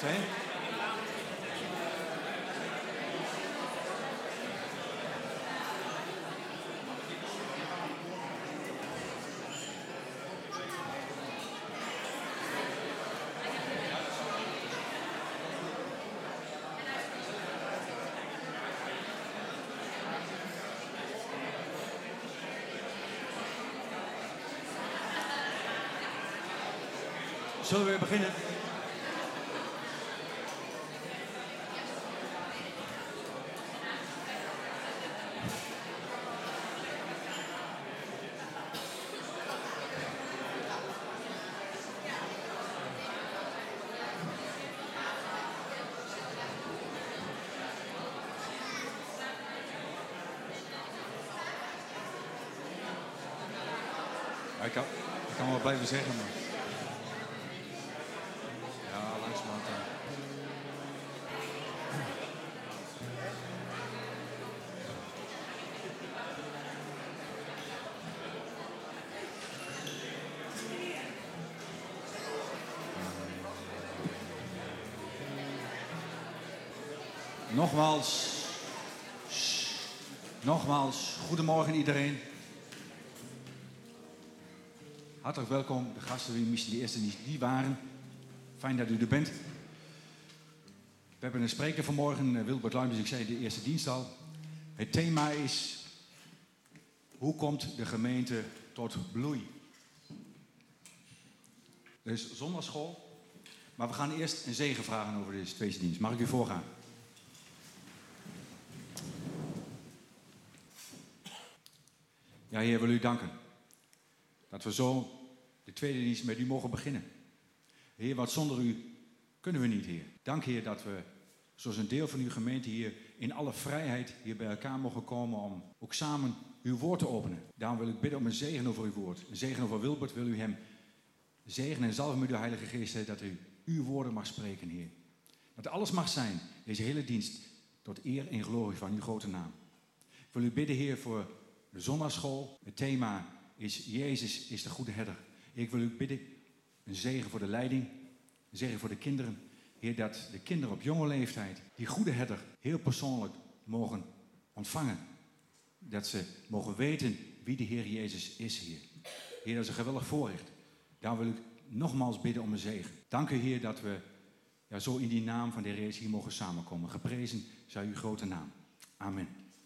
klopt, hè? Zullen we weer beginnen? Ja, ik kan wel blijven zeggen, maar... Ja, langzamerhand. Nogmaals, goedemorgen iedereen. Hartelijk welkom, de gasten die misschien de eerste niet waren. Fijn dat u er bent. We hebben een spreker vanmorgen, Wilbert Luijmans, ik zei de eerste dienst al. Het thema is, hoe komt de gemeente tot bloei? Dus zondagschool, maar we gaan eerst een zegen vragen over deze tweede dienst. Mag ik u voorgaan? Ja, Heer, wil u danken. Dat we zo de tweede dienst met u mogen beginnen. Heer, want zonder u kunnen we niet, Heer. Dank, Heer, dat we zoals een deel van uw gemeente hier in alle vrijheid hier bij elkaar mogen komen om ook samen uw woord te openen. Daarom wil ik bidden om een zegen over uw woord. Een zegen over Wilbert. Wil u hem zegenen en zalven met de Heilige Geest, Heer, dat u uw woorden mag spreken, Heer. Dat alles mag zijn, deze hele dienst, tot eer en glorie van uw grote naam. Ik wil u bidden, Heer, voor de zondagschool. Het thema is Jezus is de goede herder. Ik wil u bidden, een zegen voor de leiding, een zegen voor de kinderen. Heer, dat de kinderen op jonge leeftijd die goede herder heel persoonlijk mogen ontvangen. Dat ze mogen weten wie de Heer Jezus is, Heer. Heer, dat is een geweldig voorrecht. Daar wil ik nogmaals bidden om een zegen. Dank u, Heer, dat we zo in die naam van de Heer Jezus hier mogen samenkomen. Geprezen zij uw grote naam. Amen.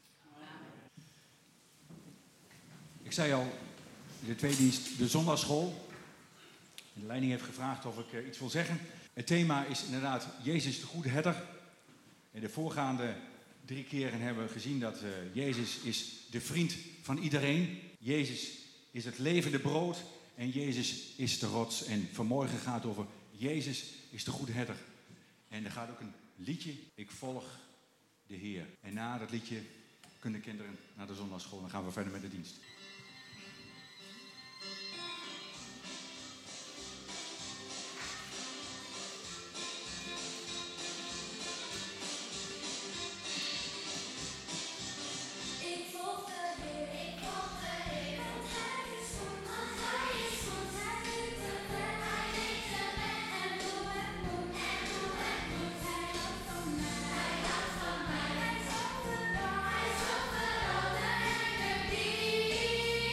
Ik zei al, de tweede dienst, de zondagschool. De leiding heeft gevraagd of ik iets wil zeggen. Het thema is inderdaad Jezus de goede herder. In de voorgaande 3 keren hebben we gezien dat Jezus is de vriend van iedereen. Jezus is het levende brood en Jezus is de rots. En vanmorgen gaat het over Jezus is de goede herder. En er gaat ook een liedje, ik volg de Heer. En na dat liedje kunnen de kinderen naar de zondagschool. Dan gaan we verder met de dienst. Hij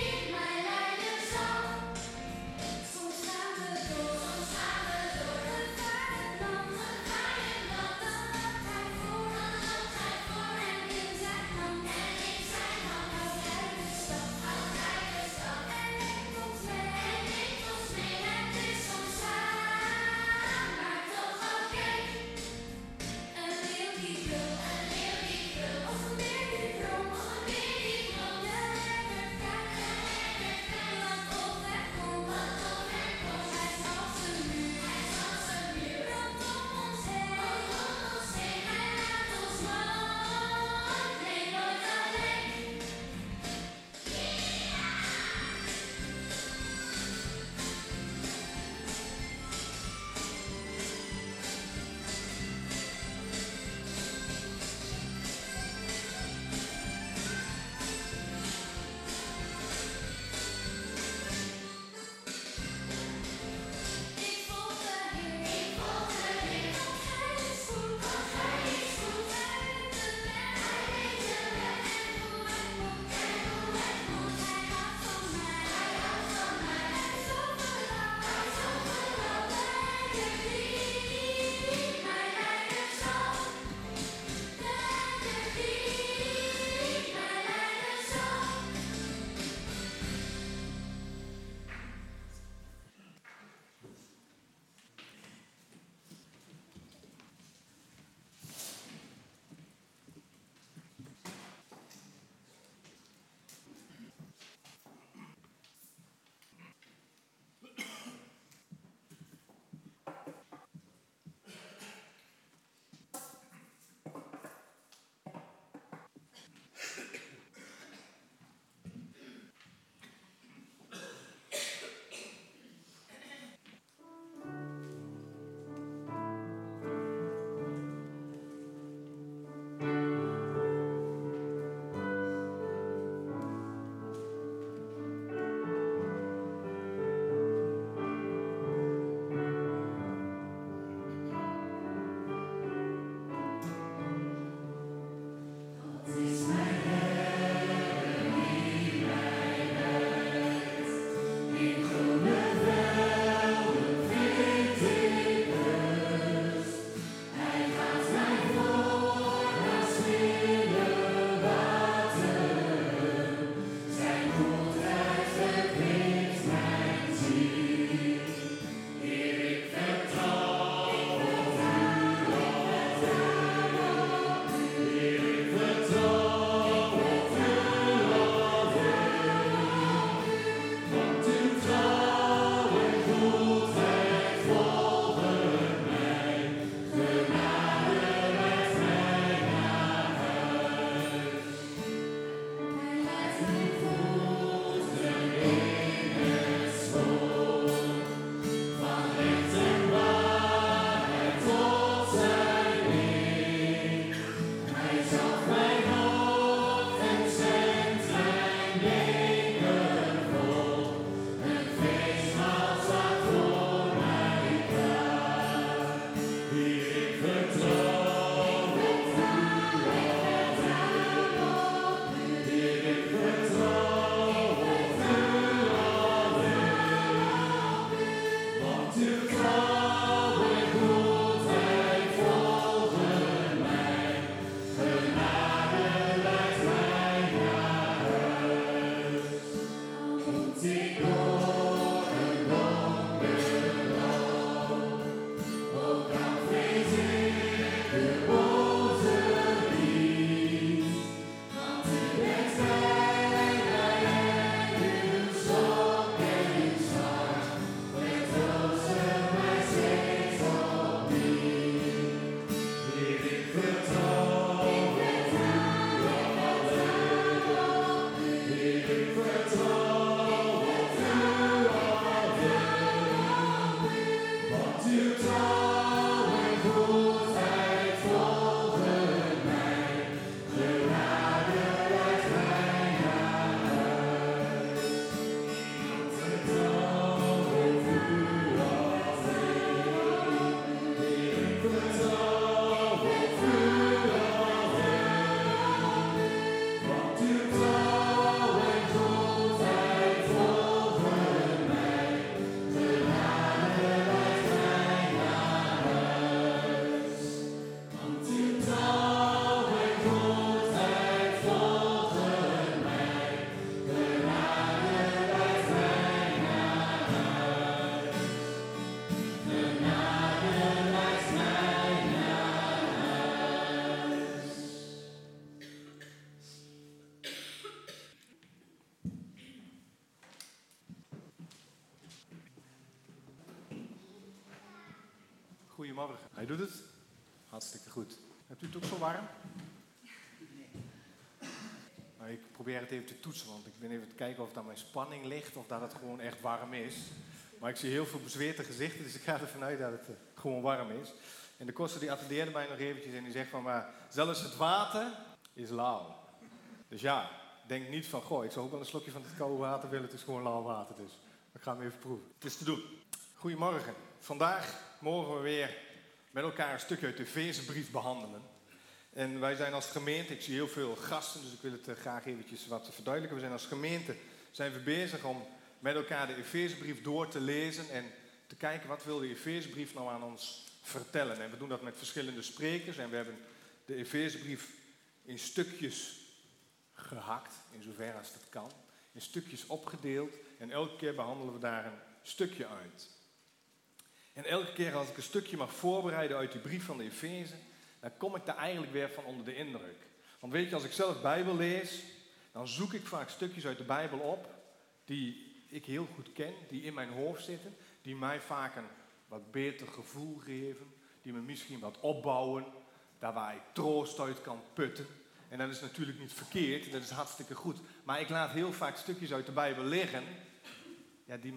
Goedemorgen. Hij doet het. Hartstikke goed. Hebt u het ook zo warm? Nee. Nou, ik probeer het even te toetsen, want ik ben even te kijken of het aan mijn spanning ligt of dat het gewoon echt warm is. Maar ik zie heel veel bezweerte gezichten, dus ik ga ervan uit dat het gewoon warm is. En de koster die attendeerde mij nog eventjes en die zegt van, maar zelfs het water is lauw. Dus ja, denk niet van, goh, ik zou ook wel een slokje van het koude water willen, het is gewoon lauw water dus. Ik ga hem even proeven. Het is te doen. Goedemorgen. Vandaag mogen we weer met elkaar een stukje uit de Efezebrief behandelen. En wij zijn als gemeente, ik zie heel veel gasten, dus ik wil het graag eventjes wat verduidelijken. We zijn als gemeente bezig om met elkaar de Efezebrief door te lezen en te kijken wat wil de Efezebrief nou aan ons vertellen. En we doen dat met verschillende sprekers en we hebben de Efezebrief in stukjes gehakt, in zover als dat kan. In stukjes opgedeeld en elke keer behandelen we daar een stukje uit. En elke keer als ik een stukje mag voorbereiden uit die brief van de Efeze, dan kom ik daar eigenlijk weer van onder de indruk. Want weet je, als ik zelf Bijbel lees, dan zoek ik vaak stukjes uit de Bijbel op die ik heel goed ken, die in mijn hoofd zitten, die mij vaak een wat beter gevoel geven, die me misschien wat opbouwen, daar waar ik troost uit kan putten. En dat is natuurlijk niet verkeerd, dat is hartstikke goed. Maar ik laat heel vaak stukjes uit de Bijbel liggen, ja, die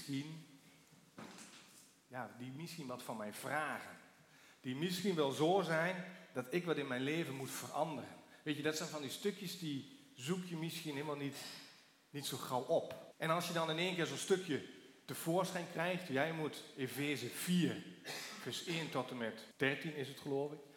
misschien wat van mij vragen. Die misschien wel zo zijn dat ik wat in mijn leven moet veranderen. Weet je, dat zijn van die stukjes die zoek je misschien helemaal niet zo gauw op. En als je dan in één keer zo'n stukje tevoorschijn krijgt, jij moet Efeze 4, vers 1 tot en met 13 is het geloof ik,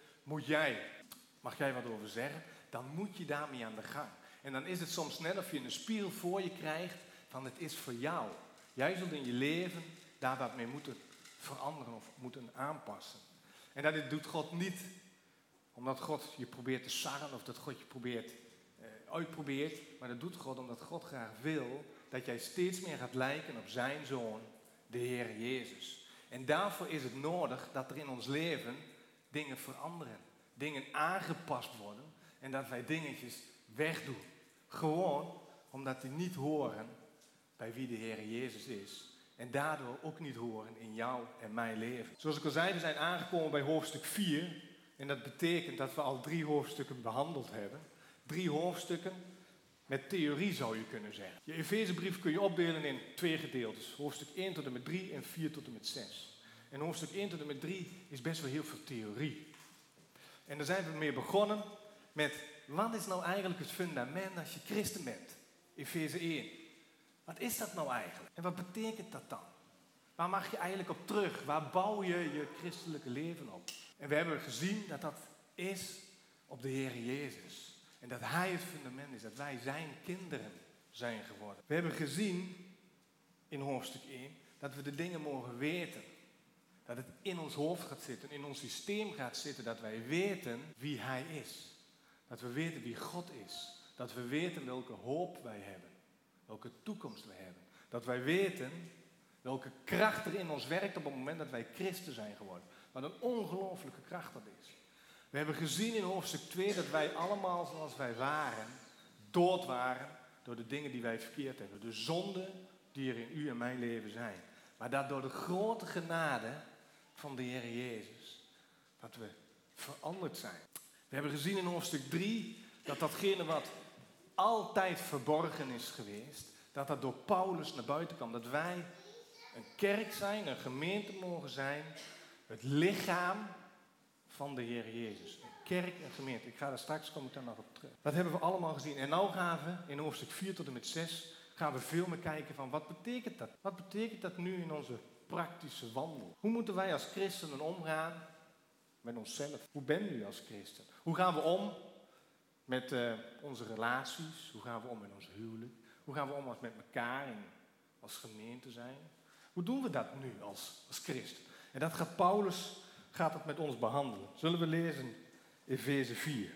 mag jij wat over zeggen, dan moet je daarmee aan de gang. En dan is het soms net of je een spiegel voor je krijgt van het is voor jou. Jij zult in je leven daar wat mee moeten veranderen of moeten aanpassen. En dat doet God niet omdat God je probeert te sarren of dat God je uitprobeert. Maar dat doet God omdat God graag wil dat jij steeds meer gaat lijken op zijn Zoon, de Heer Jezus. En daarvoor is het nodig dat er in ons leven dingen veranderen. Dingen aangepast worden en dat wij dingetjes wegdoen. Gewoon omdat die niet horen bij wie de Heer Jezus is. En daardoor ook niet horen in jou en mijn leven. Zoals ik al zei, we zijn aangekomen bij hoofdstuk 4. En dat betekent dat we al 3 hoofdstukken behandeld hebben. 3 hoofdstukken met theorie zou je kunnen zeggen. Je Efezebrief kun je opdelen in 2 gedeeltes. Hoofdstuk 1 tot en met 3 en 4 tot en met 6. En hoofdstuk 1 tot en met 3 is best wel heel veel theorie. En daar zijn we mee begonnen met wat is nou eigenlijk het fundament als je christen bent? Efeze 1. Wat is dat nou eigenlijk? En wat betekent dat dan? Waar mag je eigenlijk op terug? Waar bouw je je christelijke leven op? En we hebben gezien dat dat is op de Heer Jezus. En dat Hij het fundament is. Dat wij zijn kinderen zijn geworden. We hebben gezien in hoofdstuk 1 dat we de dingen mogen weten. Dat het in ons hoofd gaat zitten, in ons systeem gaat zitten. Dat wij weten wie Hij is. Dat we weten wie God is. Dat we weten welke hoop wij hebben. Welke toekomst we hebben. Dat wij weten welke kracht er in ons werkt op het moment dat wij christen zijn geworden. Wat een ongelooflijke kracht dat is. We hebben gezien in hoofdstuk 2 dat wij allemaal zoals wij waren, dood waren door de dingen die wij verkeerd hebben. De zonden die er in u en mijn leven zijn. Maar dat door de grote genade van de Heer Jezus, dat we veranderd zijn. We hebben gezien in hoofdstuk 3 dat datgene wat altijd verborgen is geweest, dat dat door Paulus naar buiten kwam. Dat wij een kerk zijn, een gemeente mogen zijn, het lichaam van de Heer Jezus. Een kerk en gemeente. Kom ik daar nog op terug. Dat hebben we allemaal gezien. En nu gaan we in hoofdstuk 4 tot en met 6 gaan we veel meer kijken van wat betekent dat? Wat betekent dat nu in onze praktische wandel? Hoe moeten wij als christenen omgaan met onszelf? Hoe ben u als christen? Hoe gaan we om met onze relaties? Hoe gaan we om met ons huwelijk? Hoe gaan we om met elkaar en als gemeente zijn? Hoe doen we dat nu als christen? En dat gaat Paulus het met ons behandelen. Zullen we lezen Efeze 4.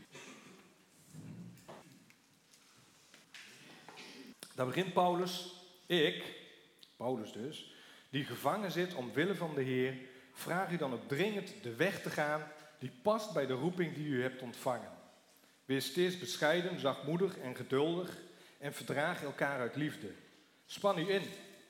Daar begint Paulus, Paulus dus, die gevangen zit omwille van de Heer, vraag u dan ook dringend de weg te gaan die past bij de roeping die u hebt ontvangen. Wees steeds bescheiden, zachtmoedig en geduldig en verdraag elkaar uit liefde. Span u in.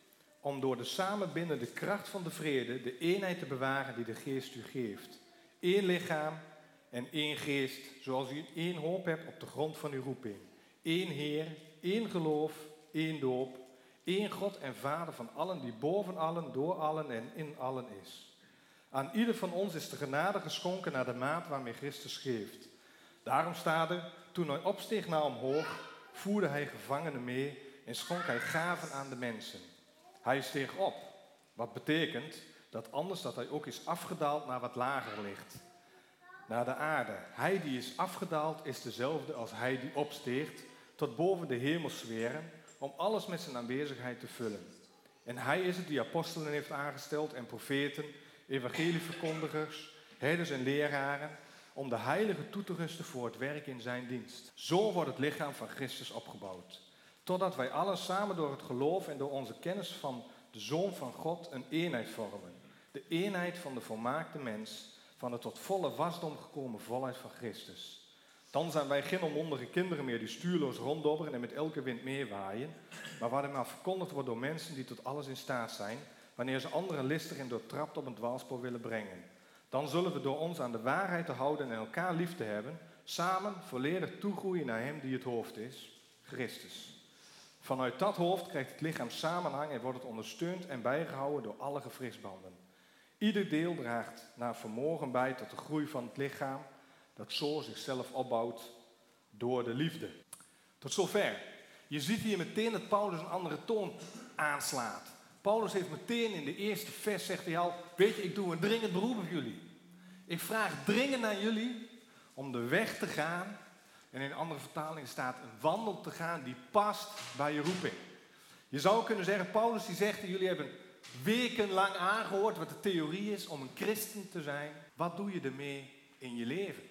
om door de samenbindende kracht van de vrede de eenheid te bewaren die de geest u geeft. 1 lichaam en 1 geest, zoals u 1 hoop hebt op de grond van uw roeping. 1 Heer, 1 geloof, 1 doop, 1 God en Vader van allen, die boven allen, door allen en in allen is. Aan ieder van ons is de genade geschonken naar de maat waarmee Christus geeft. Daarom staat er, toen hij opsteeg naar omhoog, voerde hij gevangenen mee en schonk hij gaven aan de mensen. Hij steeg op, wat betekent dat anders dat hij ook is afgedaald naar wat lager ligt. Naar de aarde. Hij die is afgedaald is dezelfde als hij die opsteeg tot boven de hemelsferen om alles met zijn aanwezigheid te vullen. En hij is het die apostelen heeft aangesteld en profeten, evangelieverkondigers, herders en leraren, om de heiligen toe te rusten voor het werk in zijn dienst. Zo wordt het lichaam van Christus opgebouwd, totdat wij allen samen door het geloof en door onze kennis van de Zoon van God een eenheid vormen. De eenheid van de volmaakte mens, van de tot volle wasdom gekomen volheid van Christus. Dan zijn wij geen onmondige kinderen meer die stuurloos ronddobberen en met elke wind meewaaien, maar waarin maar verkondigd wordt door mensen die tot alles in staat zijn, wanneer ze anderen listig en doortrapt op een dwaalspoor willen brengen. Dan zullen we door ons aan de waarheid te houden en elkaar lief te hebben, samen volledig toegroeien naar hem die het hoofd is, Christus. Vanuit dat hoofd krijgt het lichaam samenhang en wordt het ondersteund en bijgehouden door alle gewrichtsbanden. Ieder deel draagt naar vermogen bij tot de groei van het lichaam, dat zo zichzelf opbouwt door de liefde. Tot zover. Je ziet hier meteen dat Paulus een andere toon aanslaat. Paulus heeft meteen in de eerste vers, zegt hij al, weet je, ik doe een dringend beroep op jullie. Ik vraag dringend aan jullie om de weg te gaan, en in andere vertalingen staat een wandel te gaan die past bij je roeping. Je zou kunnen zeggen, Paulus die zegt, jullie hebben wekenlang aangehoord wat de theorie is om een christen te zijn. Wat doe je ermee in je leven?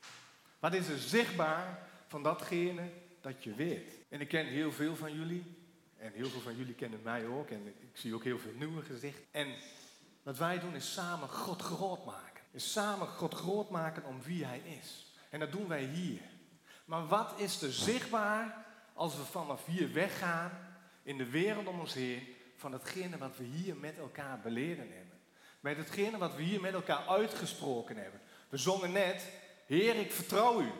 Wat is er zichtbaar van datgene dat je weet? En ik ken heel veel van jullie. En heel veel van jullie kennen mij ook. En ik zie ook heel veel nieuwe gezichten. En wat wij doen is samen God groot maken. Is samen God groot maken om wie hij is. En dat doen wij hier. Maar wat is er zichtbaar als we vanaf hier weggaan in de wereld om ons heen van datgene wat we hier met elkaar beleden hebben? Bij datgene wat we hier met elkaar uitgesproken hebben. We zongen net, Heer, ik vertrouw u.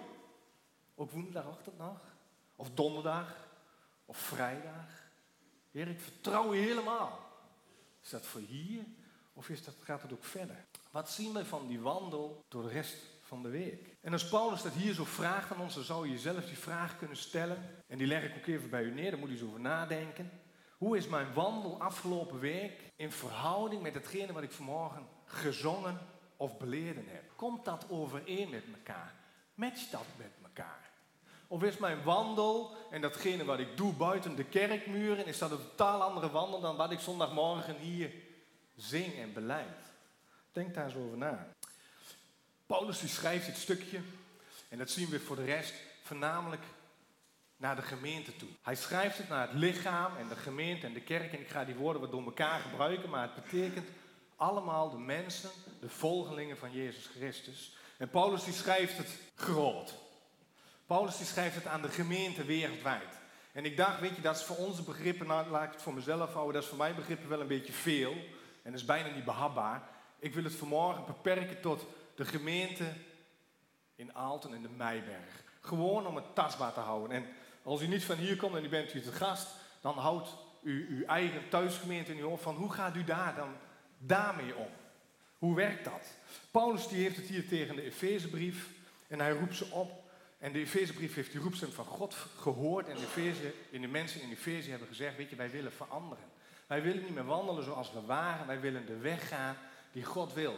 Ook woensdagochtend nog. Of donderdag. Of vrijdag. Heer, ik vertrouw u helemaal. Is dat voor hier? Of gaat het ook verder? Wat zien we van die wandel door de rest van de week? En als Paulus dat hier zo vraagt aan ons, dan zou je zelf die vraag kunnen stellen. En die leg ik ook even bij u neer, daar moet u eens over nadenken. Hoe is mijn wandel afgelopen week in verhouding met hetgene wat ik vanmorgen gezongen of beleden heb? Komt dat overeen met elkaar? Matcht dat met elkaar? Of is mijn wandel en datgene wat ik doe buiten de kerkmuren, is dat een totaal andere wandel dan wat ik zondagmorgen hier zing en beleid? Denk daar eens over na. Paulus die schrijft dit stukje, en dat zien we voor de rest, voornamelijk naar de gemeente toe. Hij schrijft het naar het lichaam en de gemeente en de kerk, en ik ga die woorden wat door elkaar gebruiken, maar het betekent allemaal de mensen, de volgelingen van Jezus Christus. En Paulus die schrijft het groot. Paulus die schrijft het aan de gemeente wereldwijd. En ik dacht, weet je, dat is voor onze begrippen, nou laat ik het voor mezelf houden, dat is voor mijn begrippen wel een beetje veel. En dat is bijna niet behapbaar. Ik wil het vanmorgen beperken tot de gemeente in Aalten en de Meiberg. Gewoon om het tastbaar te houden. En als u niet van hier komt en u bent hier te gast, dan houdt u uw eigen thuisgemeente in uw hoofd van hoe gaat u daar dan daarmee om? Hoe werkt dat? Paulus die heeft het hier tegen de Efezebrief en hij roept ze op. En de Efezebrief heeft die roepstem van God gehoord en de mensen in Efeze hebben gezegd, weet je, wij willen veranderen. Wij willen niet meer wandelen zoals we waren, wij willen de weg gaan die God wil.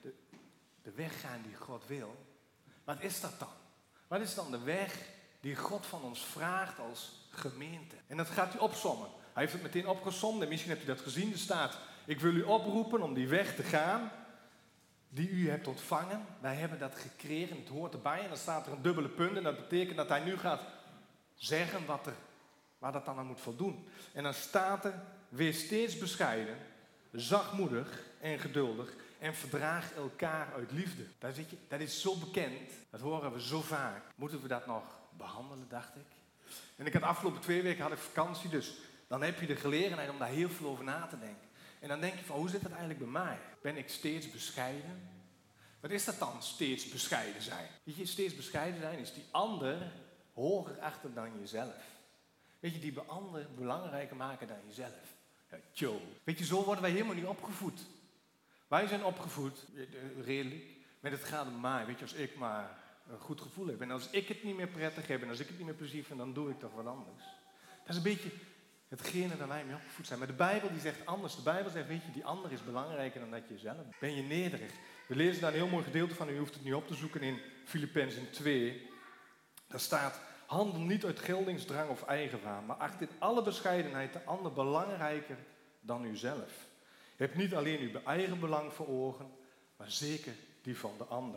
De weg gaan die God wil. Wat is dat dan? Wat is dan de weg die God van ons vraagt als gemeente? En dat gaat hij opsommen. Hij heeft het meteen opgesomd en misschien hebt u dat gezien. Er staat, ik wil u oproepen om die weg te gaan die u hebt ontvangen. Wij hebben dat gekregen, het hoort erbij. En dan staat er een dubbele punt en dat betekent dat hij nu gaat zeggen waar dat dan aan moet voldoen. En dan staat er, wees steeds bescheiden, zachtmoedig en geduldig en verdraag elkaar uit liefde. Dat is zo bekend, dat horen we zo vaak. Moeten we dat nog behandelen, dacht ik. En ik had afgelopen 2 weken had ik vakantie, dus dan heb je de gelegenheid om daar heel veel over na te denken. En dan denk je van, hoe zit dat eigenlijk bij mij? Ben ik steeds bescheiden? Wat is dat dan, steeds bescheiden zijn? Weet je, steeds bescheiden zijn is die ander hoger achter dan jezelf. Weet je, die bij anderen belangrijker maken dan jezelf. Ja, tjo. Weet je, zo worden wij helemaal niet opgevoed. Wij zijn opgevoed, redelijk, met het gaat om mij. Weet je, als ik maar een goed gevoel heb. En als ik het niet meer prettig heb en als ik het niet meer plezier vind, dan doe ik toch wat anders. Dat is een beetje hetgene waar wij mee opgevoed zijn. Maar de Bijbel die zegt anders. De Bijbel zegt, weet je, die ander is belangrijker dan dat je zelf bent. Ben je nederig? We lezen daar een heel mooi gedeelte van. U hoeft het niet op te zoeken in Filippenzen 2. Daar staat, handel niet uit geldingsdrang of eigenwaan, maar acht in alle bescheidenheid de ander belangrijker dan uzelf. Heb niet alleen uw eigen belang voor ogen, maar zeker die van de ander.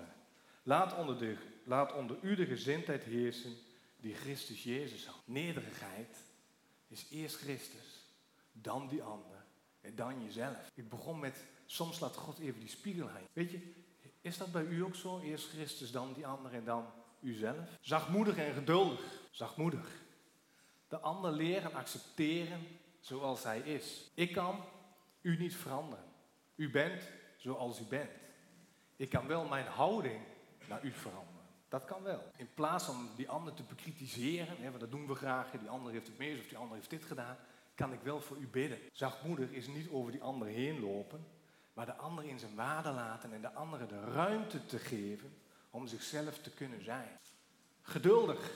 Laat onder u de gezindheid heersen die Christus Jezus had. Nederigheid is eerst Christus, dan die ander en dan jezelf. Ik begon met, soms laat God even die spiegel heen. Weet je, is dat bij u ook zo? Eerst Christus, dan die ander en dan uzelf? Zachtmoedig en geduldig. Zachtmoedig. De ander leren accepteren zoals hij is. Ik kan u niet veranderen. U bent zoals u bent. Ik kan wel mijn houding naar u veranderen. Dat kan wel. In plaats van die ander te bekritiseren, want dat doen we graag, die ander heeft het mis of die ander heeft dit gedaan, kan ik wel voor u bidden. Zachtmoedig is niet over die ander heen lopen, maar de ander in zijn waarde laten en de andere de ruimte te geven om zichzelf te kunnen zijn. Geduldig.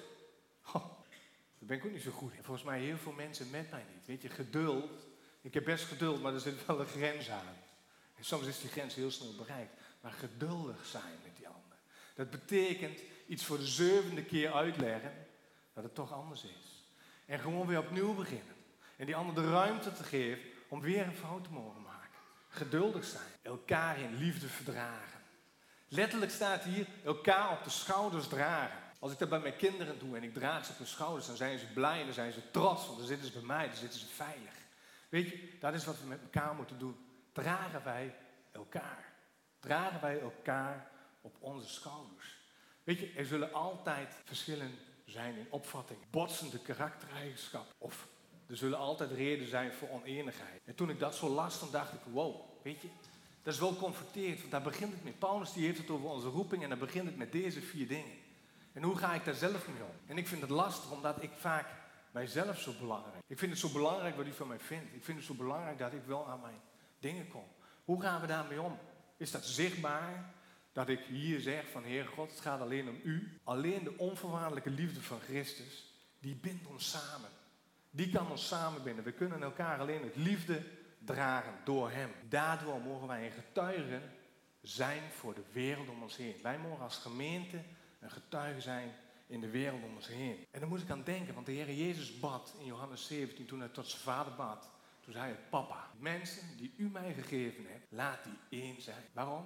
Daar ben ik ook niet zo goed in. Volgens mij heel veel mensen met mij niet. Weet je, geduld. Ik heb best geduld, maar er zit wel een grens aan. En soms is die grens heel snel bereikt. Maar geduldig zijn met die ander. Dat betekent iets voor de 7e keer uitleggen dat het toch anders is. En gewoon weer opnieuw beginnen. En die ander de ruimte te geven om weer een fout te mogen maken. Geduldig zijn. Elkaar in liefde verdragen. Letterlijk staat hier, elkaar op de schouders dragen. Als ik dat bij mijn kinderen doe en ik draag ze op de schouders, dan zijn ze blij, dan zijn ze trots, want dan zitten ze bij mij, dan zitten ze veilig. Weet je, dat is wat we met elkaar moeten doen. Dragen wij elkaar. Dragen wij elkaar op onze schouders. Weet je, er zullen altijd verschillen zijn in opvatting. Botsende karaktereigenschappen. Of er zullen altijd redenen zijn voor oneenigheid. En toen ik dat zo las, dan dacht ik, wow, weet je, dat is wel confronterend, want daar begint het mee. Paulus die heeft het over onze roeping en dan begint het met deze 4 dingen. En hoe ga ik daar zelf mee om? En ik vind het lastig, omdat ik vaak mijzelf zo belangrijk. Ik vind het zo belangrijk wat u van mij vindt. Ik vind het zo belangrijk dat ik wel aan mijn dingen kom. Hoe gaan we daarmee om? Is dat zichtbaar? Dat ik hier zeg van Heer God, het gaat alleen om u. Alleen de onvoorwaardelijke liefde van Christus, die bindt ons samen. Die kan ons samenbinden. We kunnen elkaar alleen met liefde dragen door hem. Daardoor mogen wij een getuige zijn voor de wereld om ons heen. Wij mogen als gemeente een getuige zijn in de wereld om ons heen. En daar moet ik aan denken, want de Heer Jezus bad in Johannes 17, toen hij tot zijn vader bad. Toen zei hij, papa, mensen die u mij gegeven hebt, laat die één zijn. Waarom?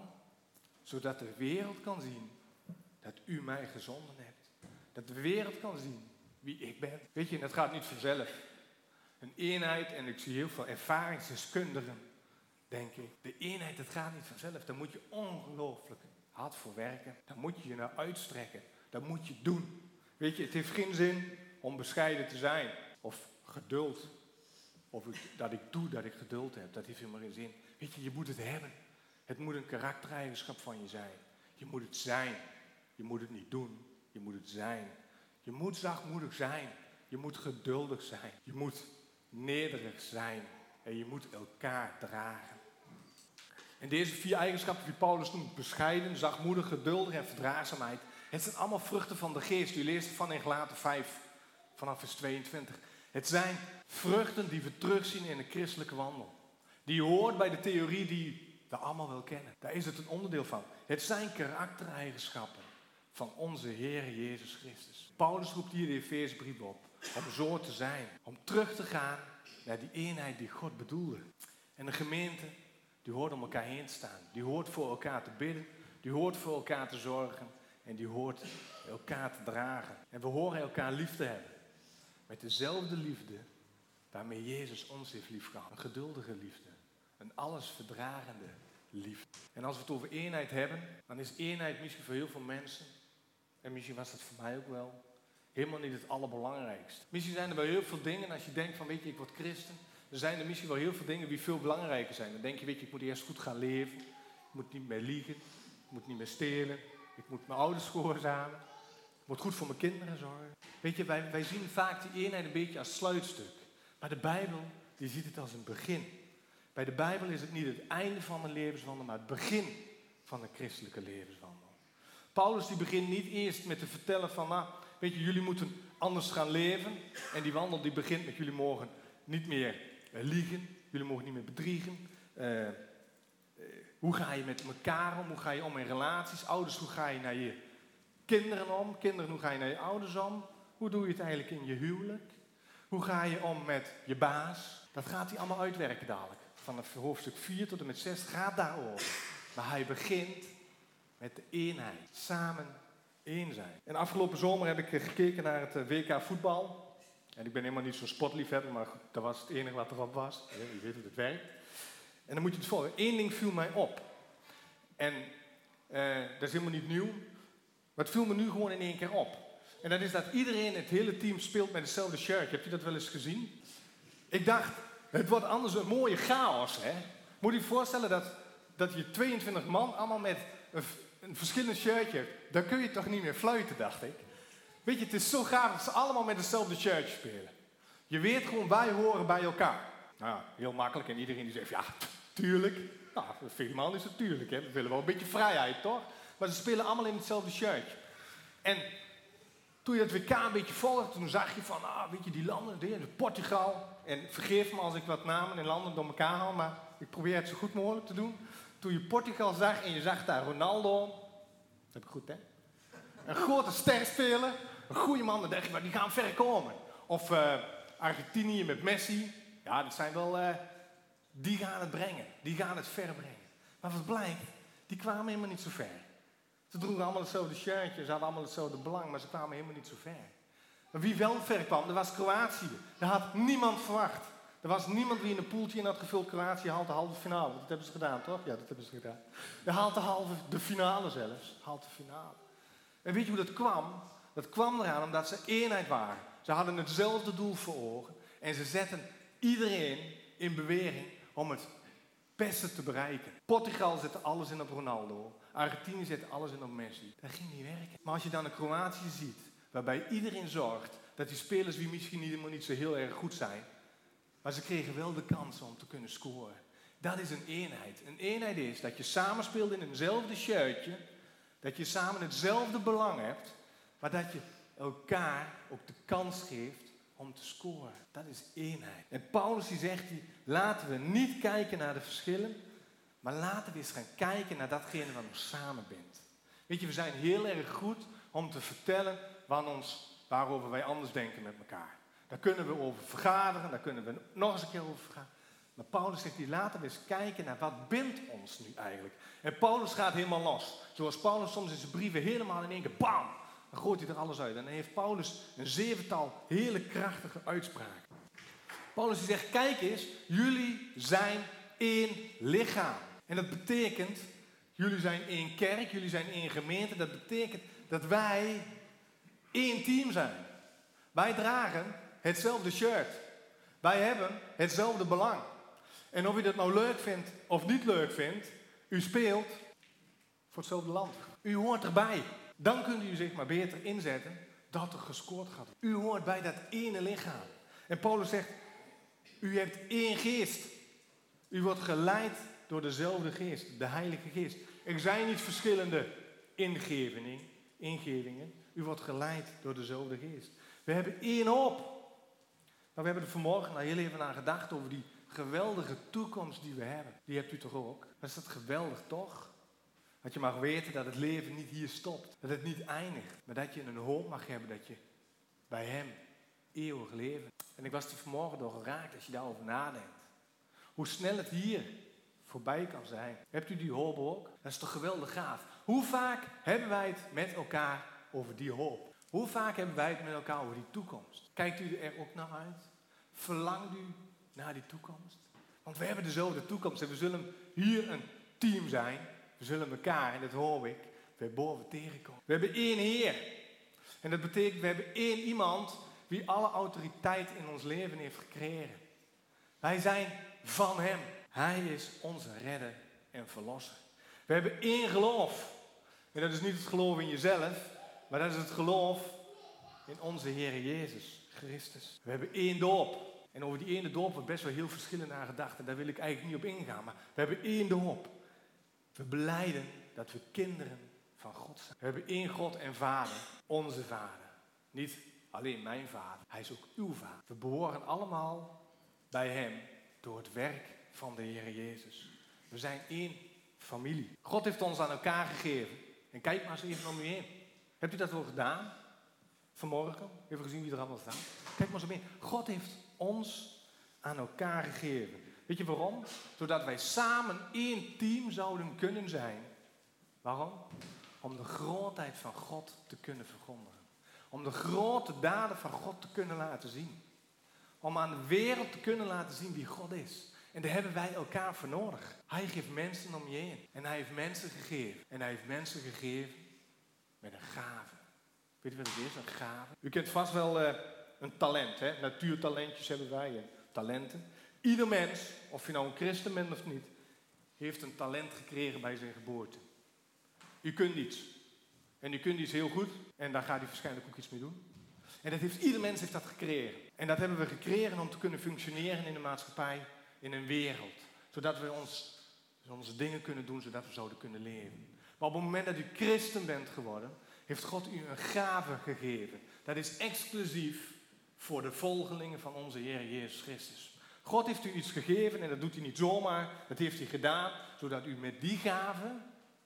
Zodat de wereld kan zien dat u mij gezonden hebt. Dat de wereld kan zien wie ik ben. Weet je, dat gaat niet vanzelf. Een eenheid, en ik zie heel veel ervaringsdeskundigen, denk ik. De eenheid, dat gaat niet vanzelf. Daar moet je ongelooflijk hard voor werken. Daar moet je je naar uitstrekken. Dat moet je doen. Weet je, het heeft geen zin om bescheiden te zijn. Of geduld. Of dat ik doe dat ik geduld heb. Dat heeft helemaal geen zin. Weet je, je moet het hebben. Het moet een karaktereigenschap van je zijn. Je moet het zijn. Je moet het niet doen. Je moet het zijn. Je moet zachtmoedig zijn. Je moet geduldig zijn. Je moet nederig zijn. En je moet elkaar dragen. En deze 4 eigenschappen die Paulus noemt, bescheiden, zachtmoedig, geduldig en verdraagzaamheid. Het zijn allemaal vruchten van de geest. U leest van in Galaten 5, vanaf vers 22. Het zijn vruchten die we terugzien in de christelijke wandel. Die hoort bij de theorie die we allemaal wel kennen. Daar is het een onderdeel van. Het zijn karaktereigenschappen van onze Heer Jezus Christus. Paulus roept hier de Efezebrief op om zo te zijn. Om terug te gaan naar die eenheid die God bedoelde. En de gemeente, die hoort om elkaar heen te staan. Die hoort voor elkaar te bidden. Die hoort voor elkaar te zorgen. En die hoort elkaar te dragen. En we horen elkaar lief te hebben. Met dezelfde liefde waarmee Jezus ons heeft liefgehad. Een geduldige liefde. Een allesverdragende liefde. En als we het over eenheid hebben, dan is eenheid misschien voor heel veel mensen, en misschien was dat voor mij ook wel, helemaal niet het allerbelangrijkste. Misschien zijn er wel heel veel dingen, als je denkt van, weet je, ik word christen. Er zijn er misschien wel heel veel dingen die veel belangrijker zijn. Dan denk je, weet je, ik moet eerst goed gaan leven. Ik moet niet meer liegen. Ik moet niet meer stelen. Ik moet mijn ouders gehoorzamen. Ik moet goed voor mijn kinderen zorgen. Weet je, wij zien vaak die eenheid een beetje als sluitstuk. Maar de Bijbel, die ziet het als een begin. Bij de Bijbel is het niet het einde van een levenswandel, maar het begin van een christelijke levenswandel. Paulus die begint niet eerst met te vertellen van, nou, weet je, jullie moeten anders gaan leven. En die wandel die begint met jullie mogen niet meer liegen. Jullie mogen niet meer bedriegen. Hoe ga je met elkaar om? Hoe ga je om in relaties? Ouders, hoe ga je naar je kinderen om? Kinderen, hoe ga je naar je ouders om? Hoe doe je het eigenlijk in je huwelijk? Hoe ga je om met je baas? Dat gaat hij allemaal uitwerken dadelijk. Vanaf hoofdstuk 4 tot en met 6 gaat daarover. Maar hij begint met de eenheid. Samen één zijn. En afgelopen zomer heb ik gekeken naar het WK voetbal. En ik ben helemaal niet zo'n sportliefhebber, maar goed, dat was het enige wat erop was. Ja, je weet hoe het werkt. En dan moet je het volgen. Eén ding viel mij op. En dat is helemaal niet nieuw. Maar het viel me nu gewoon in één keer op. En dat is dat iedereen, het hele team, speelt met hetzelfde shirt. Heb je dat wel eens gezien? Ik dacht, het wordt anders een mooie chaos, hè? Moet je je voorstellen dat je 22 man allemaal met een verschillend shirtje hebt. Dan kun je toch niet meer fluiten, dacht ik. Weet je, het is zo gaaf dat ze allemaal met hetzelfde shirtje spelen. Je weet gewoon, wij horen bij elkaar. Nou, heel makkelijk. En iedereen die zegt, ja, tuurlijk. Nou, helemaal is het tuurlijk, hè. We willen wel een beetje vrijheid, toch? Maar ze spelen allemaal in hetzelfde shirtje. En toen je het WK een beetje volgde, toen zag je van, weet je, die landen, Portugal. En vergeef me als ik wat namen en landen door elkaar haal, maar ik probeer het zo goed mogelijk te doen. Toen je Portugal zag en je zag daar Ronaldo, dat heb ik goed, hè? Een grote ster spelen, een goede man, dan dacht je, maar die gaan ver komen. Of Argentinië met Messi, ja, dat zijn wel, die gaan het brengen, die gaan het ver brengen. Maar wat blijkt, die kwamen helemaal niet zo ver. Ze droegen allemaal hetzelfde shirtje, ze hadden allemaal hetzelfde belang, maar ze kwamen helemaal niet zo ver. Maar wie wel ver kwam, dat was Kroatië. Dat had niemand verwacht. Er was niemand die in een poeltje in had gevuld. Kroatië haalt de halve finale. Dat hebben ze gedaan, toch? Ja, dat hebben ze gedaan. Hij haalt de finale zelfs. Haalt de finale. En weet je hoe dat kwam? Dat kwam eraan omdat ze eenheid waren. Ze hadden hetzelfde doel voor ogen. En ze zetten iedereen in beweging om het beste te bereiken. Portugal zette alles in op Ronaldo. Argentinië zette alles in op Messi. Dat ging niet werken. Maar als je dan een Kroatië ziet, waarbij iedereen zorgt dat die spelers die misschien helemaal niet zo heel erg goed zijn, maar ze kregen wel de kans om te kunnen scoren. Dat is een eenheid. Een eenheid is dat je samen speelt in eenzelfde shirtje, dat je samen hetzelfde belang hebt, maar dat je elkaar ook de kans geeft om te scoren. Dat is eenheid. En Paulus die zegt, laten we niet kijken naar de verschillen, maar laten we eens gaan kijken naar datgene wat ons samenbindt. Weet je, we zijn heel erg goed om te vertellen waarover wij anders denken met elkaar. Daar kunnen we over vergaderen, daar kunnen we nog eens een keer over vergaderen. Maar Paulus zegt, laten we eens kijken naar wat bindt ons nu eigenlijk. En Paulus gaat helemaal los. Zoals Paulus soms in zijn brieven helemaal in één keer, bam, dan gooit hij er alles uit. En dan heeft Paulus een 7-tal hele krachtige uitspraken. Paulus die zegt, kijk eens, jullie zijn één lichaam. En dat betekent, jullie zijn één kerk, jullie zijn één gemeente. Dat betekent dat wij één team zijn. Wij dragen hetzelfde shirt. Wij hebben hetzelfde belang. En of u dat nou leuk vindt of niet leuk vindt, u speelt voor hetzelfde land. U hoort erbij. Dan kunt u zich maar beter inzetten dat er gescoord gaat. U hoort bij dat ene lichaam. En Paulus zegt, u hebt één geest. U wordt geleid door dezelfde geest, de Heilige Geest. Er zijn niet verschillende ingevingen. U wordt geleid door dezelfde geest. We hebben één hoop. Maar we hebben er vanmorgen nou heel even aan gedacht over die geweldige toekomst die we hebben. Die hebt u toch ook? Maar is dat geweldig toch? Dat je mag weten dat het leven niet hier stopt. Dat het niet eindigt. Maar dat je een hoop mag hebben dat je bij hem eeuwig leven. En ik was er vanmorgen door geraakt als je daarover nadenkt. Hoe snel het hier voorbij kan zijn. Hebt u die hoop ook? Dat is toch geweldig gaaf. Hoe vaak hebben wij het met elkaar over die hoop? Hoe vaak hebben wij het met elkaar over die toekomst? Kijkt u er ook naar uit? Verlangt u naar die toekomst? Want we hebben dezelfde toekomst en we zullen hier een team zijn. We zullen elkaar, en dat hoor ik, weer boven tegenkomen. We hebben één Heer. En dat betekent, we hebben één iemand wie alle autoriteit in ons leven heeft gekregen. Wij zijn van hem. Hij is onze redder en verlosser. We hebben één geloof. En dat is niet het geloof in jezelf, maar dat is het geloof in onze Heer Jezus Christus. We hebben één doop. En over die ene doop wordt best wel heel verschillend naar gedacht. En daar wil ik eigenlijk niet op ingaan. Maar we hebben één doop. We belijden dat we kinderen van God zijn. We hebben één God en Vader. Onze Vader. Niet alleen mijn Vader. Hij is ook uw Vader. We behoren allemaal bij hem door het werk van de Heer Jezus. We zijn één familie. God heeft ons aan elkaar gegeven. En kijk maar eens even om u heen. Hebt u dat wel gedaan? Vanmorgen? Even gezien wie er allemaal staan? Kijk maar eens om heen. God heeft ons aan elkaar gegeven. Weet je waarom? Zodat wij samen één team zouden kunnen zijn. Waarom? Om de grootheid van God te kunnen verkondigen. Om de grote daden van God te kunnen laten zien. Om aan de wereld te kunnen laten zien wie God is. En daar hebben wij elkaar voor nodig. Hij geeft mensen om je heen. En hij heeft mensen gegeven. En hij heeft mensen gegeven met een gave. Weet je wat het is, een gave? U kent vast wel een talent. Hè? Natuurtalentjes hebben wij, talenten. Ieder mens, of je nou een christen bent of niet, heeft een talent gekregen bij zijn geboorte. U kunt iets. En u kunt iets heel goed. En daar gaat u waarschijnlijk ook iets mee doen. En ieder mens heeft dat gekregen. En dat hebben we gekregen om te kunnen functioneren in de maatschappij, in een wereld. Zodat we onze dingen kunnen doen, zodat we zouden kunnen leven. Maar op het moment dat u christen bent geworden, heeft God u een gave gegeven. Dat is exclusief voor de volgelingen van onze Heer Jezus Christus. God heeft u iets gegeven en dat doet hij niet zomaar. Dat heeft hij gedaan, zodat u met die gave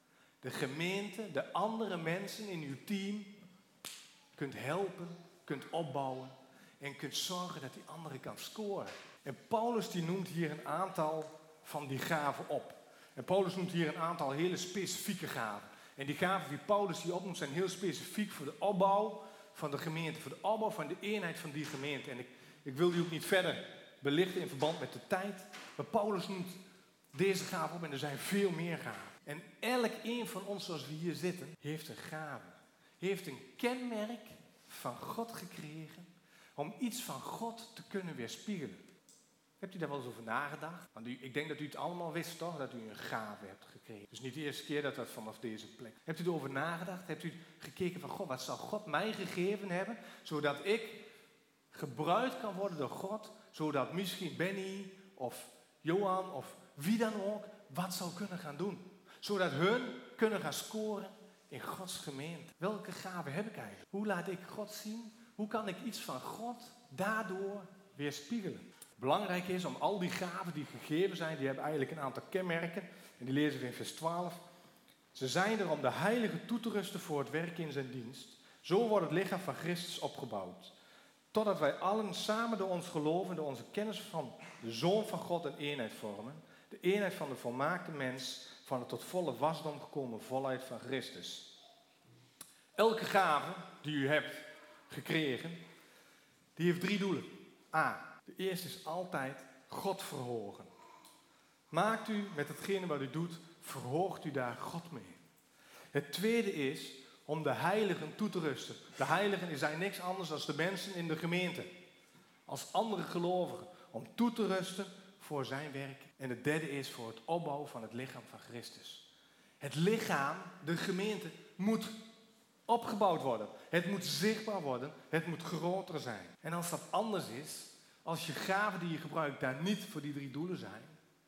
de gemeente, de andere mensen in uw team kunt helpen, kunt opbouwen en kunt zorgen dat die andere kan scoren. En Paulus die noemt hier een aantal van die gaven op. En Paulus noemt hier een aantal hele specifieke gaven. En die gaven die Paulus hier opnoemt zijn heel specifiek voor de opbouw van de gemeente. Voor de opbouw van de eenheid van die gemeente. En ik wil die ook niet verder belichten in verband met de tijd. Maar Paulus noemt deze gaven op en er zijn veel meer gaven. En elk een van ons zoals we hier zitten, heeft een gave. Heeft een kenmerk van God gekregen om iets van God te kunnen weerspiegelen. Hebt u daar wel eens over nagedacht? Want ik denk dat u het allemaal wist, toch? Dat u een gave hebt gekregen. Dus niet de eerste keer dat vanaf deze plek. Hebt u erover nagedacht? Hebt u gekeken van, God, wat zou God mij gegeven hebben, zodat ik gebruikt kan worden door God, zodat misschien Benny of Johan of wie dan ook wat zou kunnen gaan doen. Zodat hun kunnen gaan scoren in Gods gemeente. Welke gave heb ik eigenlijk? Hoe laat ik God zien? Hoe kan ik iets van God daardoor weerspiegelen? Belangrijk is om al die gaven die gegeven zijn, die hebben eigenlijk een aantal kenmerken. En die lezen we in vers 12. Ze zijn er om de heilige toe te rusten voor het werk in zijn dienst. Zo wordt het lichaam van Christus opgebouwd. Totdat wij allen samen door ons geloof en door onze kennis van de Zoon van God een eenheid vormen. De eenheid van de volmaakte mens, van de tot volle wasdom gekomen volheid van Christus. Elke gave die u hebt gekregen, die heeft 3 doelen. A. De eerste is altijd God verhogen. Maakt u met hetgene wat u doet, verhoogt u daar God mee. Het tweede is om de heiligen toe te rusten. De heiligen zijn niks anders dan de mensen in de gemeente. Als andere gelovigen. Om toe te rusten voor zijn werk. En het derde is voor het opbouwen van het lichaam van Christus. Het lichaam, de gemeente, moet opgebouwd worden. Het moet zichtbaar worden. Het moet groter zijn. En als dat anders is, als je gaven die je gebruikt daar niet voor die 3 doelen zijn,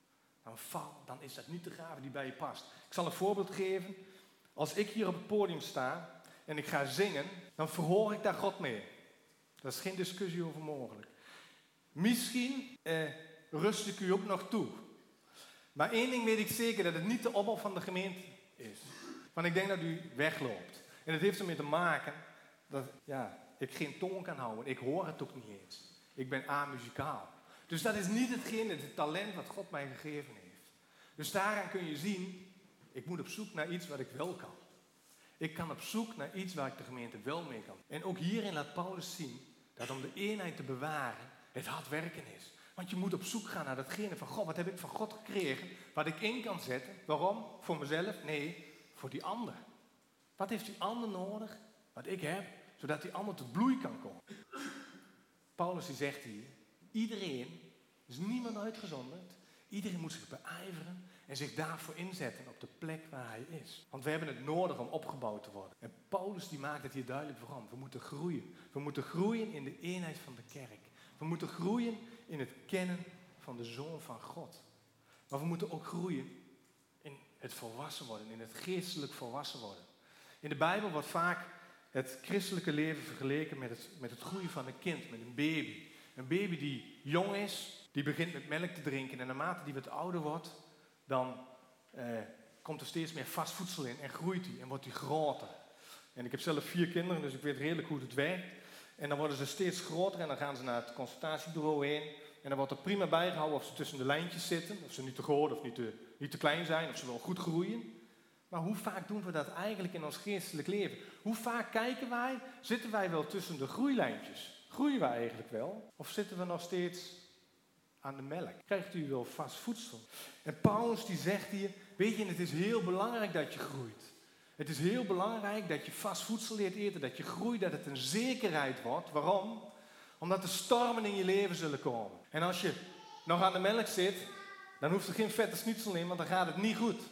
dan is dat niet de gave die bij je past. Ik zal een voorbeeld geven. Als ik hier op het podium sta en ik ga zingen, dan verhoor ik daar God mee. Daar is geen discussie over mogelijk. Misschien rust ik u ook nog toe. Maar één ding weet ik zeker, dat het niet de opbouw van de gemeente is. Want ik denk dat u wegloopt. En het heeft ermee te maken dat ik geen toon kan houden. Ik hoor het ook niet eens. Ik ben amuzikaal. Dus dat is niet het talent wat God mij gegeven heeft. Dus daaraan kun je zien, ik moet op zoek naar iets wat ik wel kan. Ik kan op zoek naar iets waar ik de gemeente wel mee kan. En ook hierin laat Paulus zien dat om de eenheid te bewaren het hard werken is. Want je moet op zoek gaan naar datgene van God. Wat heb ik van God gekregen? Wat ik in kan zetten. Waarom? Voor mezelf? Nee, voor die ander. Wat heeft die ander nodig? Wat ik heb, zodat die allemaal tot bloei kan komen. Paulus die zegt hier, iedereen, is niemand uitgezonderd, iedereen moet zich beijveren en zich daarvoor inzetten op de plek waar hij is. Want we hebben het nodig om opgebouwd te worden. En Paulus die maakt het hier duidelijk waarom. We moeten groeien. We moeten groeien in de eenheid van de kerk. We moeten groeien in het kennen van de Zoon van God. Maar we moeten ook groeien in het volwassen worden, in het geestelijk volwassen worden. In de Bijbel wordt vaak het christelijke leven vergeleken met het groeien van een kind, met een baby. Een baby die jong is, die begint met melk te drinken. En naarmate die wat ouder wordt, dan komt er steeds meer vast voedsel in en groeit hij en wordt hij groter. En ik heb zelf 4 kinderen, dus ik weet redelijk hoe het werkt. En dan worden ze steeds groter en dan gaan ze naar het consultatiebureau heen. En dan wordt er prima bijgehouden of ze tussen de lijntjes zitten, of ze niet te groot of niet te klein zijn, of ze wel goed groeien. Maar hoe vaak doen we dat eigenlijk in ons geestelijk leven? Hoe vaak zitten wij wel tussen de groeilijntjes? Groeien wij eigenlijk wel? Of zitten we nog steeds aan de melk? Krijgt u wel vast voedsel? En Paulus die zegt hier, weet je, het is heel belangrijk dat je groeit. Het is heel belangrijk dat je vast voedsel leert eten, dat je groeit, dat het een zekerheid wordt. Waarom? Omdat er stormen in je leven zullen komen. En als je nog aan de melk zit, dan hoeft er geen vette schnitzel in, want dan gaat het niet goed.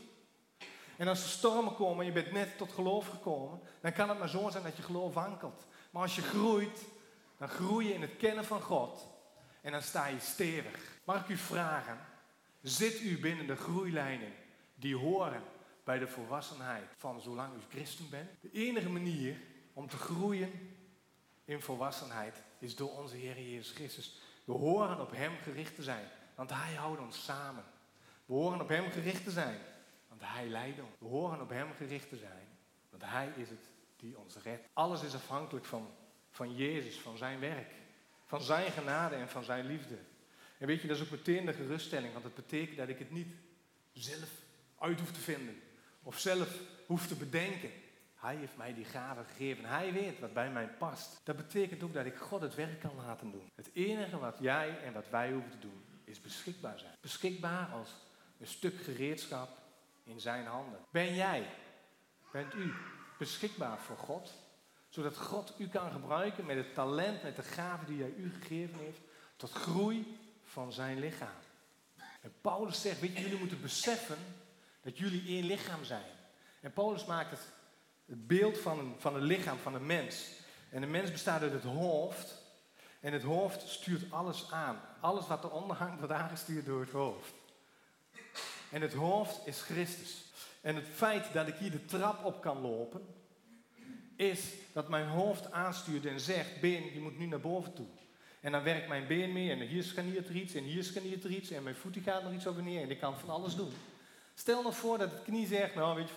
En als er stormen komen en je bent net tot geloof gekomen, dan kan het maar zo zijn dat je geloof wankelt. Maar als je groeit, dan groei je in het kennen van God. En dan sta je stevig. Mag ik u vragen, zit u binnen de groeilijnen die horen bij de volwassenheid van zolang u christen bent? De enige manier om te groeien in volwassenheid is door onze Heer Jezus Christus. We horen op Hem gericht te zijn, want Hij houdt ons samen. We horen op Hem gericht te zijn, want Hij leidt ons. We horen op Hem gericht te zijn, want Hij is het die ons redt. Alles is afhankelijk van Jezus, van zijn werk, van zijn genade en van zijn liefde. En weet je, dat is ook meteen de geruststelling, want het betekent dat ik het niet zelf uit hoef te vinden of zelf hoef te bedenken. Hij heeft mij die gave gegeven. Hij weet wat bij mij past. Dat betekent ook dat ik God het werk kan laten doen. Het enige wat jij en wat wij hoeven te doen, is beschikbaar zijn. Beschikbaar als een stuk gereedschap in zijn handen. Bent u beschikbaar voor God? Zodat God u kan gebruiken met het talent, met de gave die hij u gegeven heeft, tot groei van zijn lichaam. En Paulus zegt, weet je, jullie moeten beseffen dat jullie één lichaam zijn. En Paulus maakt het beeld van een lichaam, van een mens. En een mens bestaat uit het hoofd. En het hoofd stuurt alles aan. Alles wat eronder hangt wordt aangestuurd door het hoofd. En het hoofd is Christus. En het feit dat ik hier de trap op kan lopen, is dat mijn hoofd aanstuurt en zegt, been, je moet nu naar boven toe. En dan werkt mijn been mee en hier scharniert er iets en hier scharniert er iets en mijn voet die gaat nog iets over neer en ik kan van alles doen. Stel nog voor dat het knie zegt, nou weet je,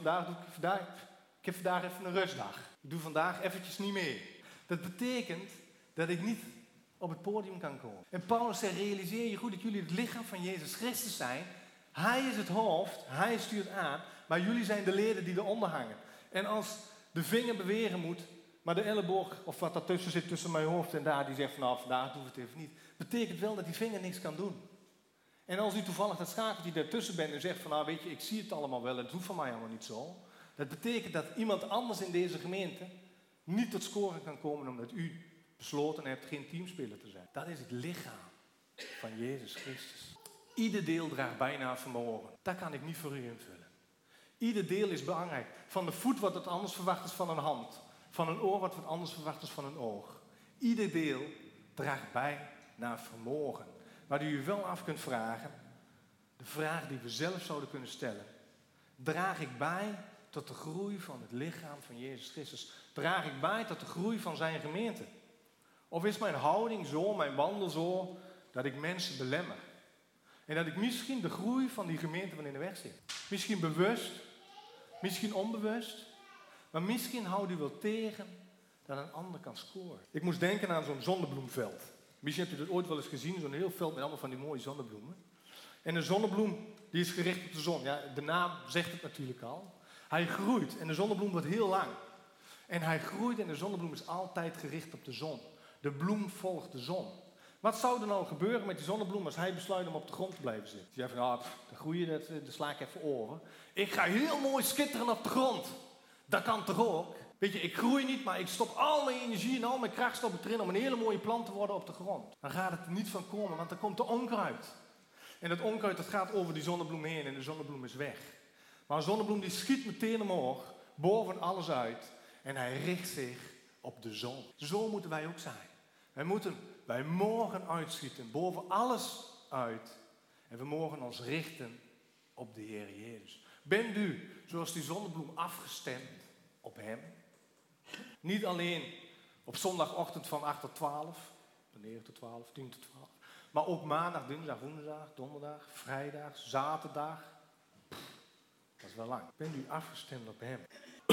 ik heb vandaag even een rustdag. Ik doe vandaag eventjes niet mee. Dat betekent dat ik niet op het podium kan komen. En Paulus zegt, realiseer je goed dat jullie het lichaam van Jezus Christus zijn. Hij is het hoofd, hij stuurt aan, maar jullie zijn de leden die eronder hangen. En als de vinger bewegen moet, maar de elleboog of wat daartussen zit tussen mijn hoofd en daar, die zegt van nou, vandaag doen we het even niet. Betekent wel dat die vinger niks kan doen. En als u toevallig dat schakeltje daartussen bent en zegt van nou weet je, ik zie het allemaal wel, het hoeft van mij allemaal niet zo. Dat betekent dat iemand anders in deze gemeente niet tot scoren kan komen omdat u besloten hebt geen teamspeler te zijn. Dat is het lichaam van Jezus Christus. Ieder deel draagt bijna vermogen. Dat kan ik niet voor u invullen. Ieder deel is belangrijk. Van de voet wordt het anders verwacht als van een hand. Van een oor wordt het anders verwacht als van een oog. Ieder deel draagt bij naar vermogen. Waar u wel af kunt vragen, de vraag die we zelf zouden kunnen stellen. Draag ik bij tot de groei van het lichaam van Jezus Christus? Draag ik bij tot de groei van zijn gemeente? Of is mijn houding zo, mijn wandel zo, dat ik mensen belemmer? En dat ik misschien de groei van die gemeente van in de weg zit. Misschien bewust, misschien onbewust. Maar misschien houdt u wel tegen dat een ander kan scoren. Ik moest denken aan zo'n zonnebloemveld. Misschien hebt u dat ooit wel eens gezien, zo'n heel veld met allemaal van die mooie zonnebloemen. En een zonnebloem die is gericht op de zon. Ja, de naam zegt het natuurlijk al. Hij groeit en de zonnebloem wordt heel lang. En hij groeit en de zonnebloem is altijd gericht op de zon. De bloem volgt de zon. Wat zou er nou gebeuren met die zonnebloem als hij besluit om op de grond te blijven zitten? Die zegt van, nou, dan groeien, dat sla ik even over. Ik ga heel mooi schitteren op de grond. Dat kan toch ook? Weet je, ik groei niet, maar ik stop al mijn energie en al mijn kracht stop ik erin om een hele mooie plant te worden op de grond. Dan gaat het er niet van komen, want dan komt de onkruid. En dat onkruid dat gaat over die zonnebloem heen en de zonnebloem is weg. Maar een zonnebloem die schiet meteen omhoog, boven alles uit. En hij richt zich op de zon. Zo moeten wij ook zijn. Wij mogen uitschieten, boven alles uit. En we mogen ons richten op de Heer Jezus. Bent u, zoals die zonnebloem, afgestemd op Hem? Niet alleen op zondagochtend van 8 tot 12, van 9 tot 12, 10 tot 12. Maar ook maandag, dinsdag, woensdag, donderdag, vrijdag, zaterdag. Dat is wel lang. Bent u afgestemd op Hem?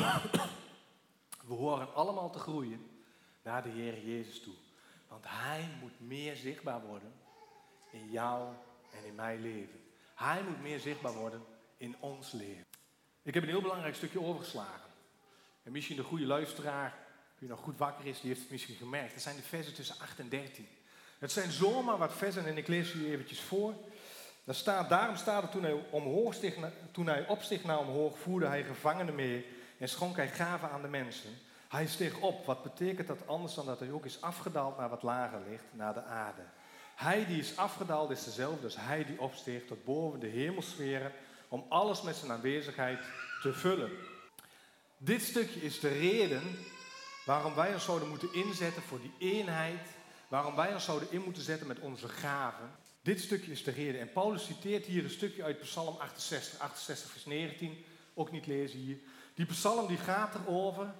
We horen allemaal te groeien naar de Heer Jezus toe. Want Hij moet meer zichtbaar worden in jou en in mijn leven. Hij moet meer zichtbaar worden in ons leven. Ik heb een heel belangrijk stukje overgeslagen. En misschien de goede luisteraar, die nog goed wakker is, die heeft het misschien gemerkt. Dat zijn de versen tussen 8 en 13. Het zijn zomaar wat versen en ik lees u eventjes voor. Daarom staat er, toen hij opsteeg naar omhoog, voerde hij gevangenen mee en schonk hij gaven aan de mensen. Hij steeg op. Wat betekent dat anders dan dat hij ook is afgedaald naar wat lager ligt, naar de aarde. Hij die is afgedaald is dezelfde als hij die opsteeg tot boven de hemelsferen om alles met zijn aanwezigheid te vullen. Dit stukje is de reden waarom wij ons zouden moeten inzetten voor die eenheid, waarom wij ons zouden in moeten zetten met onze gaven. Dit stukje is de reden. En Paulus citeert hier een stukje uit Psalm 68 vers 19, ook niet lezen hier. Die psalm die gaat erover,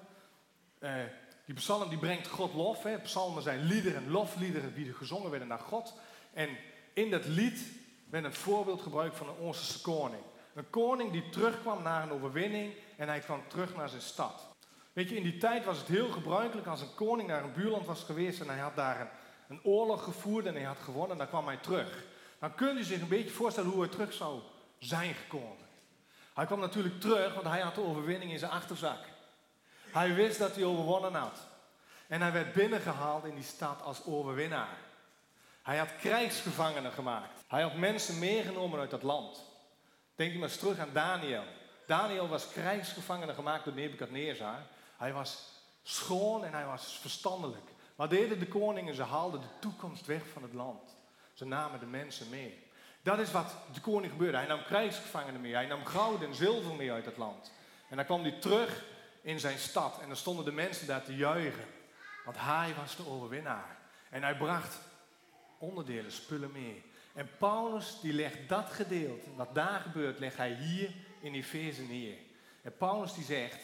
die psalm die brengt God lof. Hè. Psalmen zijn liederen, lofliederen die gezongen werden naar God. En in dat lied werd een voorbeeld gebruikt van een Oosterse koning. Een koning die terugkwam naar een overwinning en hij kwam terug naar zijn stad. Weet je, in die tijd was het heel gebruikelijk als een koning naar een buurland was geweest en hij had daar een oorlog gevoerd en hij had gewonnen, dan kwam hij terug. Dan kunt u zich een beetje voorstellen hoe hij terug zou zijn gekomen. Hij kwam natuurlijk terug, want hij had de overwinning in zijn achterzak. Hij wist dat hij overwonnen had. En hij werd binnengehaald in die stad als overwinnaar. Hij had krijgsgevangenen gemaakt. Hij had mensen meegenomen uit dat land. Denk je maar eens terug aan Daniel. Daniel was krijgsgevangene gemaakt door Nebukadnezar. Hij was schoon en hij was verstandelijk. Wat deden de koningen? Ze haalden de toekomst weg van het land. Ze namen de mensen mee. Dat is wat de koning gebeurde. Hij nam krijgsgevangenen mee. Hij nam goud en zilver mee uit het land. En dan kwam hij terug in zijn stad. En dan stonden de mensen daar te juichen. Want hij was de overwinnaar. En hij bracht onderdelen, spullen mee. En Paulus die legt dat gedeelte, wat daar gebeurt, legt hij hier in Efeze neer. En Paulus die zegt,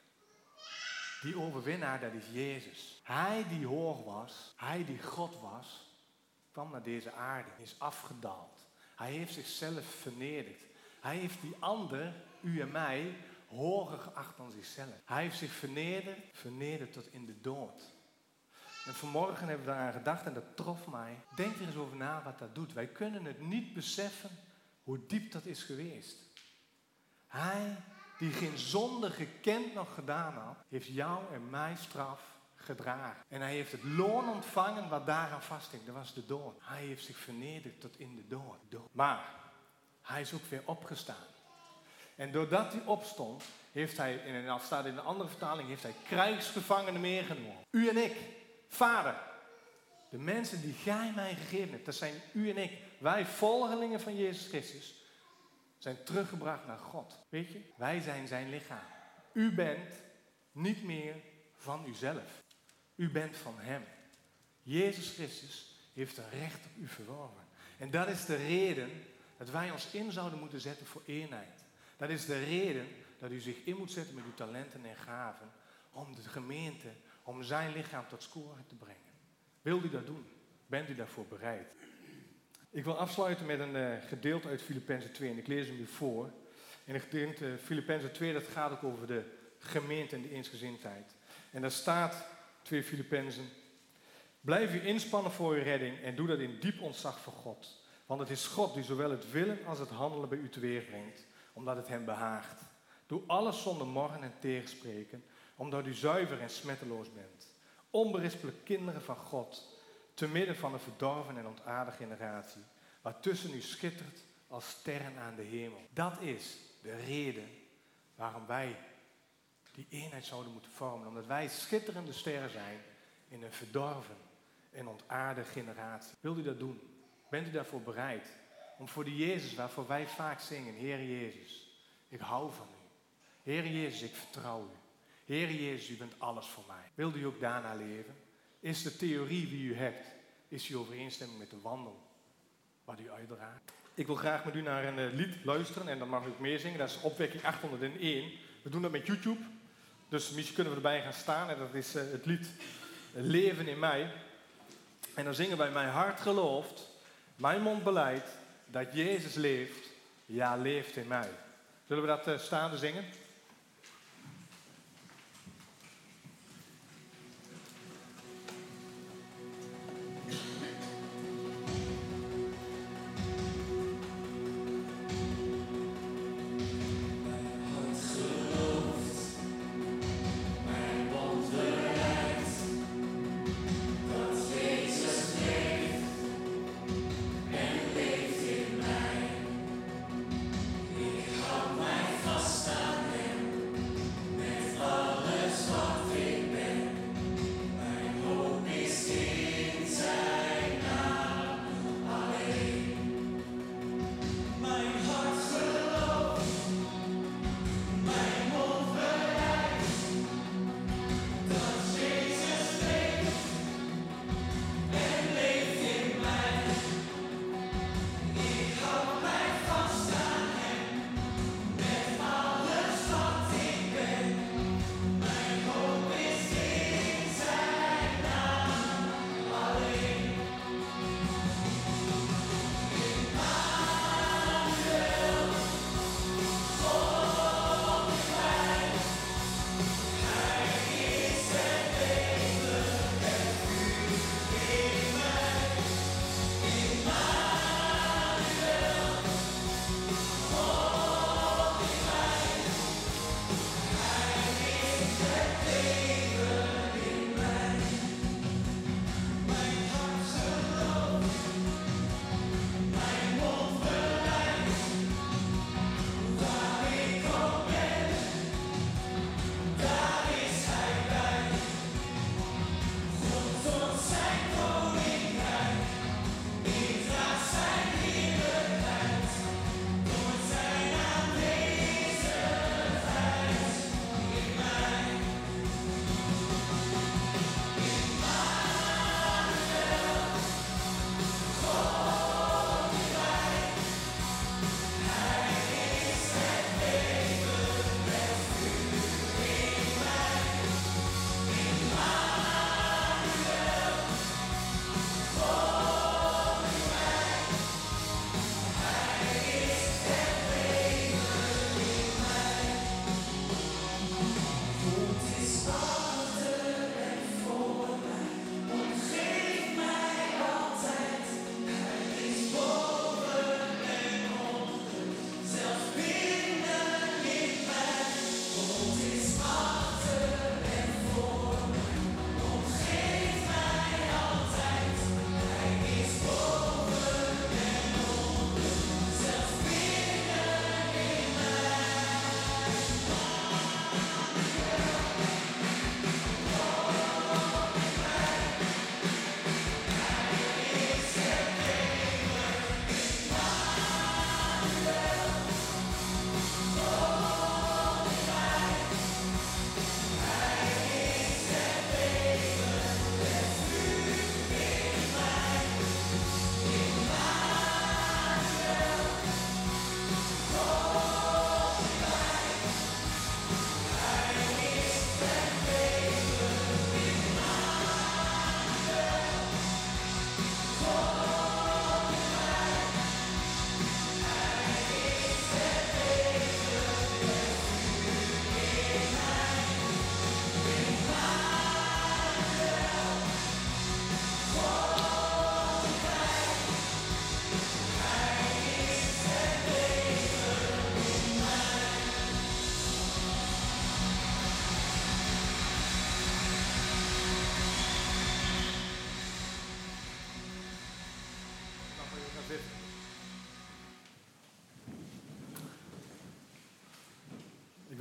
die overwinnaar, dat is Jezus. Hij die hoog was, hij die God was, kwam naar deze aarde, is afgedaald. Hij heeft zichzelf vernederd. Hij heeft die ander, u en mij, hoger geacht dan zichzelf. Hij heeft zich vernederd tot in de dood. En vanmorgen hebben we daaraan gedacht en dat trof mij. Denk er eens over na wat dat doet. Wij kunnen het niet beseffen hoe diep dat is geweest. Hij die geen zonde gekend nog gedaan had, heeft jou en mij straf gedragen. En hij heeft het loon ontvangen wat daaraan vasthing. Dat was de dood. Hij heeft zich vernederd tot in de dood. Maar hij is ook weer opgestaan. En doordat hij opstond, heeft hij, en dat staat in een andere vertaling, heeft hij krijgsgevangenen meegenomen. U en ik. Vader, de mensen die gij mij gegeven hebt, dat zijn u en ik. Wij volgelingen van Jezus Christus zijn teruggebracht naar God. Weet je, wij zijn zijn lichaam. U bent niet meer van uzelf. U bent van hem. Jezus Christus heeft een recht op u verworven. En dat is de reden dat wij ons in zouden moeten zetten voor eenheid. Dat is de reden dat u zich in moet zetten met uw talenten en gaven om de gemeente, om zijn lichaam tot scoren te brengen. Wilt u dat doen? Bent u daarvoor bereid? Ik wil afsluiten met een gedeelte uit Filippenzen 2 en ik lees hem u voor. En het gedeelte Filippenzen 2, dat gaat ook over de gemeente en de eensgezindheid. En daar staat, 2 Filippenzen, blijf u inspannen voor uw redding en doe dat in diep ontzag voor God. Want het is God die zowel het willen als het handelen bij u teweeg brengt, omdat het hem behaagt. Doe alles zonder morren en tegenspreken, omdat u zuiver en smetteloos bent. Onberispelijk kinderen van God, te midden van een verdorven en ontaarde generatie, waartussen u schittert als sterren aan de hemel. Dat is de reden waarom wij die eenheid zouden moeten vormen. Omdat wij schitterende sterren zijn in een verdorven en ontaarde generatie. Wilt u dat doen? Bent u daarvoor bereid? Om voor die Jezus waarvoor wij vaak zingen, Heer Jezus, ik hou van u. Heer Jezus, ik vertrouw u. Heer Jezus, u bent alles voor mij. Wilt u ook daarna leven? Is de theorie die u hebt, is die overeenstemming met de wandel wat u uitdraagt? Ik wil graag met u naar een lied luisteren en dan mag u ook meezingen. Dat is Opwekking 801. We doen dat met YouTube. Dus misschien kunnen we erbij gaan staan. En dat is het lied Leven in mij. En dan zingen wij: mijn hart gelooft, mijn mond beleidt dat Jezus leeft. Ja, leeft in mij. Zullen we dat staande zingen? Vast aan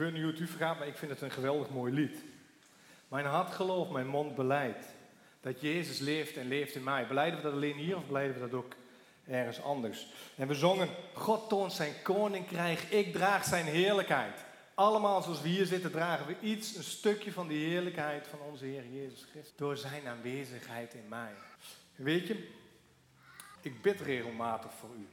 weet niet hoe het u vergaat, maar ik vind het een geweldig mooi lied. Mijn hart gelooft, mijn mond beleidt dat Jezus leeft en leeft in mij. Beleiden we dat alleen hier of beleiden we dat ook ergens anders? En we zongen, God toont zijn koninkrijk, ik draag zijn heerlijkheid. Allemaal zoals we hier zitten dragen we iets, een stukje van die heerlijkheid van onze Heer Jezus Christus. Door zijn aanwezigheid in mij. En weet je, ik bid regelmatig voor u.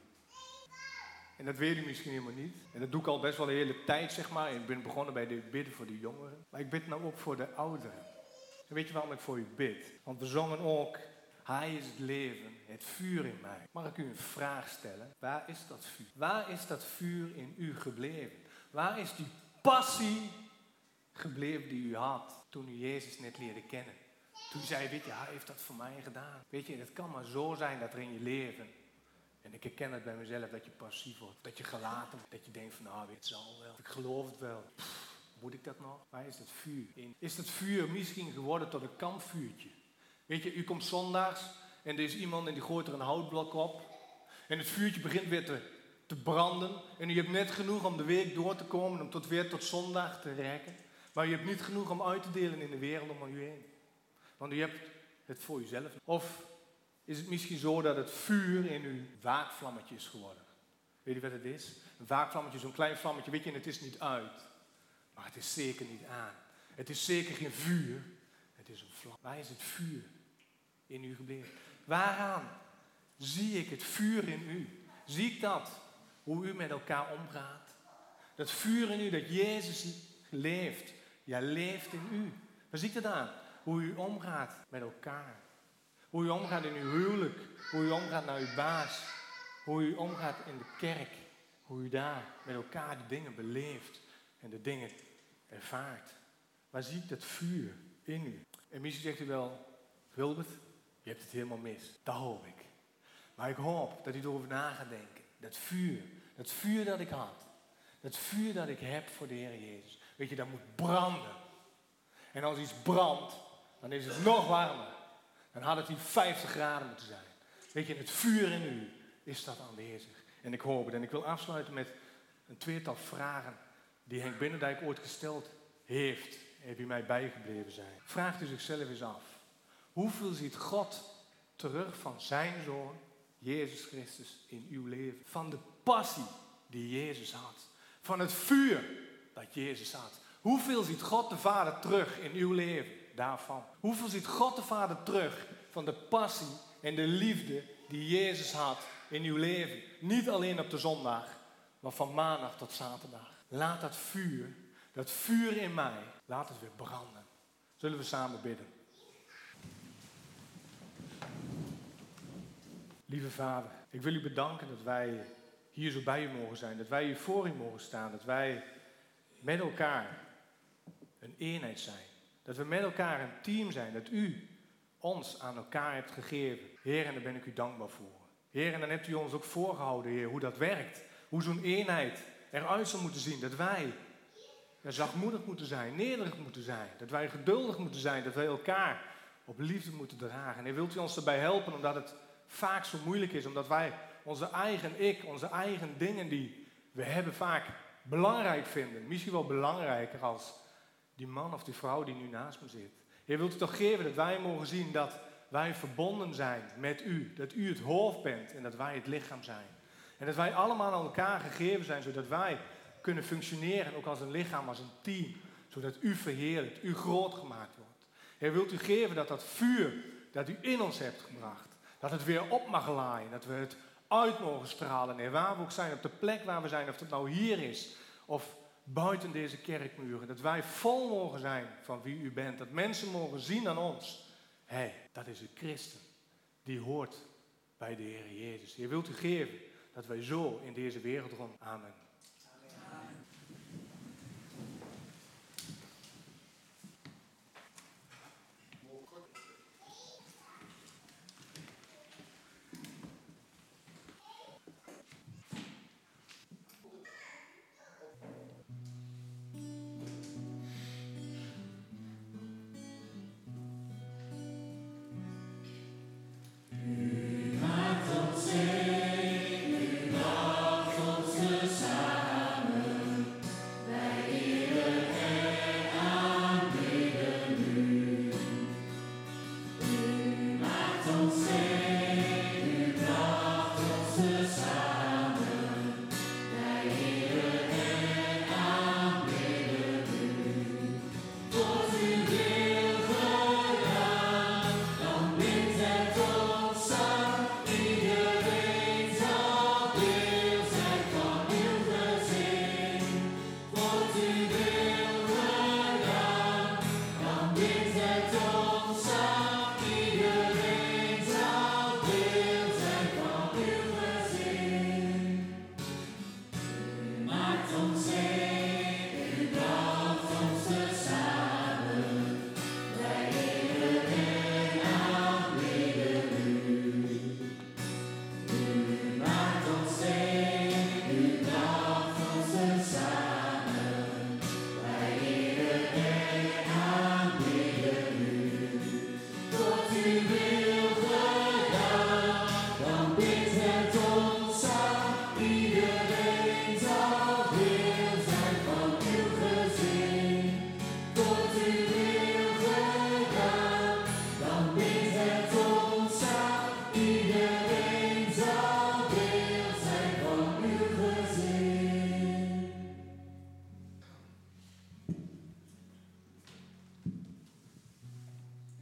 En dat weet u misschien helemaal niet. En dat doe ik al best wel de hele tijd, zeg maar. Ik ben begonnen bij het bidden voor de jongeren. Maar ik bid nou ook voor de ouderen. En weet je waarom ik voor u bid? Want we zongen ook, hij is het leven, het vuur in mij. Mag ik u een vraag stellen? Waar is dat vuur? Waar is dat vuur in u gebleven? Waar is die passie gebleven die u had toen u Jezus net leerde kennen? Toen zei, weet je, hij heeft dat voor mij gedaan. Weet je, het kan maar zo zijn dat er in je leven, en ik herken het bij mezelf, dat je passief wordt, dat je gelaten wordt, dat je denkt van, nou, het zal wel, ik geloof het wel. Moet ik dat nog? Waar is dat vuur in? Is dat vuur misschien geworden tot een kampvuurtje? Weet je, u komt zondags en er is iemand en die gooit er een houtblok op. En het vuurtje begint weer te branden. En u hebt net genoeg om de week door te komen, om weer tot zondag te rekken. Maar u hebt niet genoeg om uit te delen in de wereld om u heen. Want u hebt het voor uzelf. Of is het misschien zo dat het vuur in uw waakvlammetje is geworden? Weet je wat het is? Een waakvlammetje, zo'n klein vlammetje, weet je, en het is niet uit. Maar het is zeker niet aan. Het is zeker geen vuur. Het is een vlam. Waar is het vuur in u gebleven? Waaraan zie ik het vuur in u? Zie ik dat? Hoe u met elkaar omgaat? Dat vuur in u, dat Jezus leeft. Ja, leeft in u. Waar zie ik dat aan? Hoe u omgaat met elkaar. Hoe u omgaat in uw huwelijk. Hoe u omgaat naar uw baas. Hoe u omgaat in de kerk. Hoe u daar met elkaar de dingen beleeft. En de dingen ervaart. Waar zie ik dat vuur in u? En misschien zegt u wel, Wilbert, je hebt het helemaal mis. Dat hoop ik. Maar ik hoop dat u erover na gaat denken. Dat vuur dat ik had. Dat vuur dat ik heb voor de Heer Jezus. Weet je, dat moet branden. En als iets brandt, dan is het nog warmer. Dan had het hier 50 graden moeten zijn. Weet je, het vuur in u is dat aanwezig. En ik hoop het. En ik wil afsluiten met een tweetal vragen die Henk Binnendijk ooit gesteld heeft. En die mij bijgebleven zijn. Vraagt u zichzelf eens af. Hoeveel ziet God terug van zijn Zoon, Jezus Christus, in uw leven? Van de passie die Jezus had. Van het vuur dat Jezus had. Hoeveel ziet God de Vader terug in uw leven daarvan? Hoeveel ziet God de Vader terug van de passie en de liefde die Jezus had in uw leven? Niet alleen op de zondag, maar van maandag tot zaterdag. Laat dat vuur in mij, laat het weer branden. Zullen we samen bidden? Lieve Vader, ik wil u bedanken dat wij hier zo bij u mogen zijn. Dat wij hier voor u mogen staan. Dat wij met elkaar een eenheid zijn. Dat we met elkaar een team zijn. Dat u ons aan elkaar hebt gegeven. Heer, en daar ben ik u dankbaar voor. Heer, en dan hebt u ons ook voorgehouden, Heer, hoe dat werkt. Hoe zo'n eenheid eruit zal moeten zien. Dat wij zachtmoedig moeten zijn, nederig moeten zijn. Dat wij geduldig moeten zijn. Dat wij elkaar op liefde moeten dragen. En wilt u ons erbij helpen, omdat het vaak zo moeilijk is. Omdat wij onze eigen dingen die we hebben vaak belangrijk vinden. Misschien wel belangrijker als die man of die vrouw die nu naast me zit. Heer, wilt u toch geven dat wij mogen zien dat wij verbonden zijn met u. Dat u het hoofd bent en dat wij het lichaam zijn. En dat wij allemaal aan elkaar gegeven zijn, zodat wij kunnen functioneren, ook als een lichaam, als een team. Zodat u verheerlijkt, u groot gemaakt wordt. Heer, wilt u geven dat dat vuur dat u in ons hebt gebracht, dat het weer op mag laaien, dat we het uit mogen stralen. Heer, waar we ook zijn, op de plek waar we zijn, of het nou hier is, of buiten deze kerkmuren. Dat wij vol mogen zijn van wie u bent. Dat mensen mogen zien aan ons. Hé, dat is een christen. Die hoort bij de Heer Jezus. Heer, wilt u geven dat wij zo in deze wereld rond. Amen. U maakt ons zee, u maakt ons te zijn.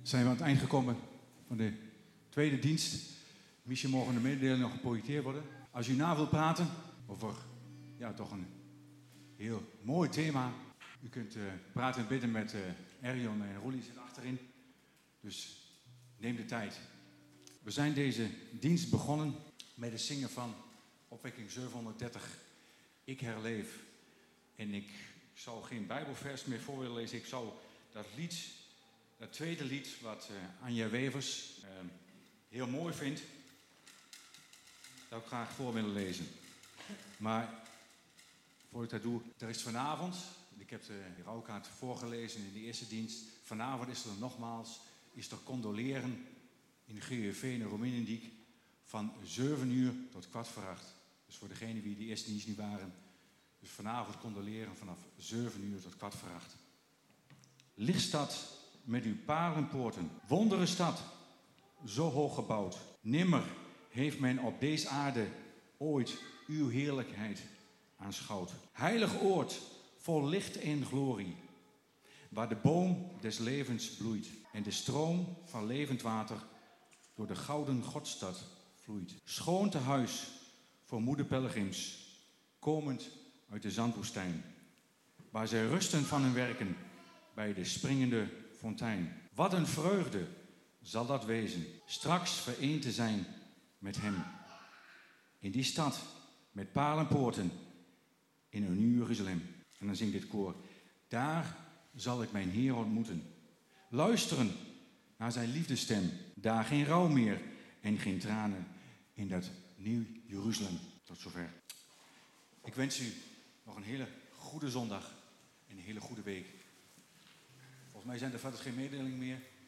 zijn we aan het eind gekomen van de tweede dienst. Misschien mogen de mededelingen nog geprojecteerd worden. Als u na wilt praten over toch een heel mooi thema. U kunt praten en bidden met Erion en Roelie zit achterin. Dus neem de tijd. We zijn deze dienst begonnen met het zingen van opwekking 730. Ik herleef. En ik zou geen Bijbelvers meer voor willen lezen. Ik zou dat lied, dat tweede lied wat Anja Wevers heel mooi vindt, zou ik graag voor willen lezen. Maar voordat ik dat doe, er is vanavond, ik heb de rouwkaart voorgelezen in de eerste dienst. Vanavond is er nogmaals, is er condoleren in de GUV in Rominendiek van 7 uur tot 7:15. Dus voor degenen die de eerste dienst niet waren. Dus vanavond condoleren vanaf 7 uur tot 7:15. Lichtstad met uw palenpoorten, wondere stad, zo hoog gebouwd. Nimmer heeft men op deze aarde ooit uw heerlijkheid aanschouwd. Heilig oord, vol licht en glorie, waar de boom des levens bloeit en de stroom van levend water door de gouden Godstad vloeit. Schoon tehuis voor moederpelgrims, komend uit de zandwoestijn, waar zij rusten van hun werken bij de springende fontein. Wat een vreugde zal dat wezen, straks vereend te zijn met hem. In die stad met palenpoorten in een nieuw Jeruzalem. En dan zingt dit koor. Daar zal ik mijn Heer ontmoeten. Luisteren naar zijn liefdesstem. Daar geen rouw meer en geen tranen in dat nieuw Jeruzalem. Tot zover. Ik wens u nog een hele goede zondag en een hele goede week. Volgens mij zijn er verder geen mededelingen meer.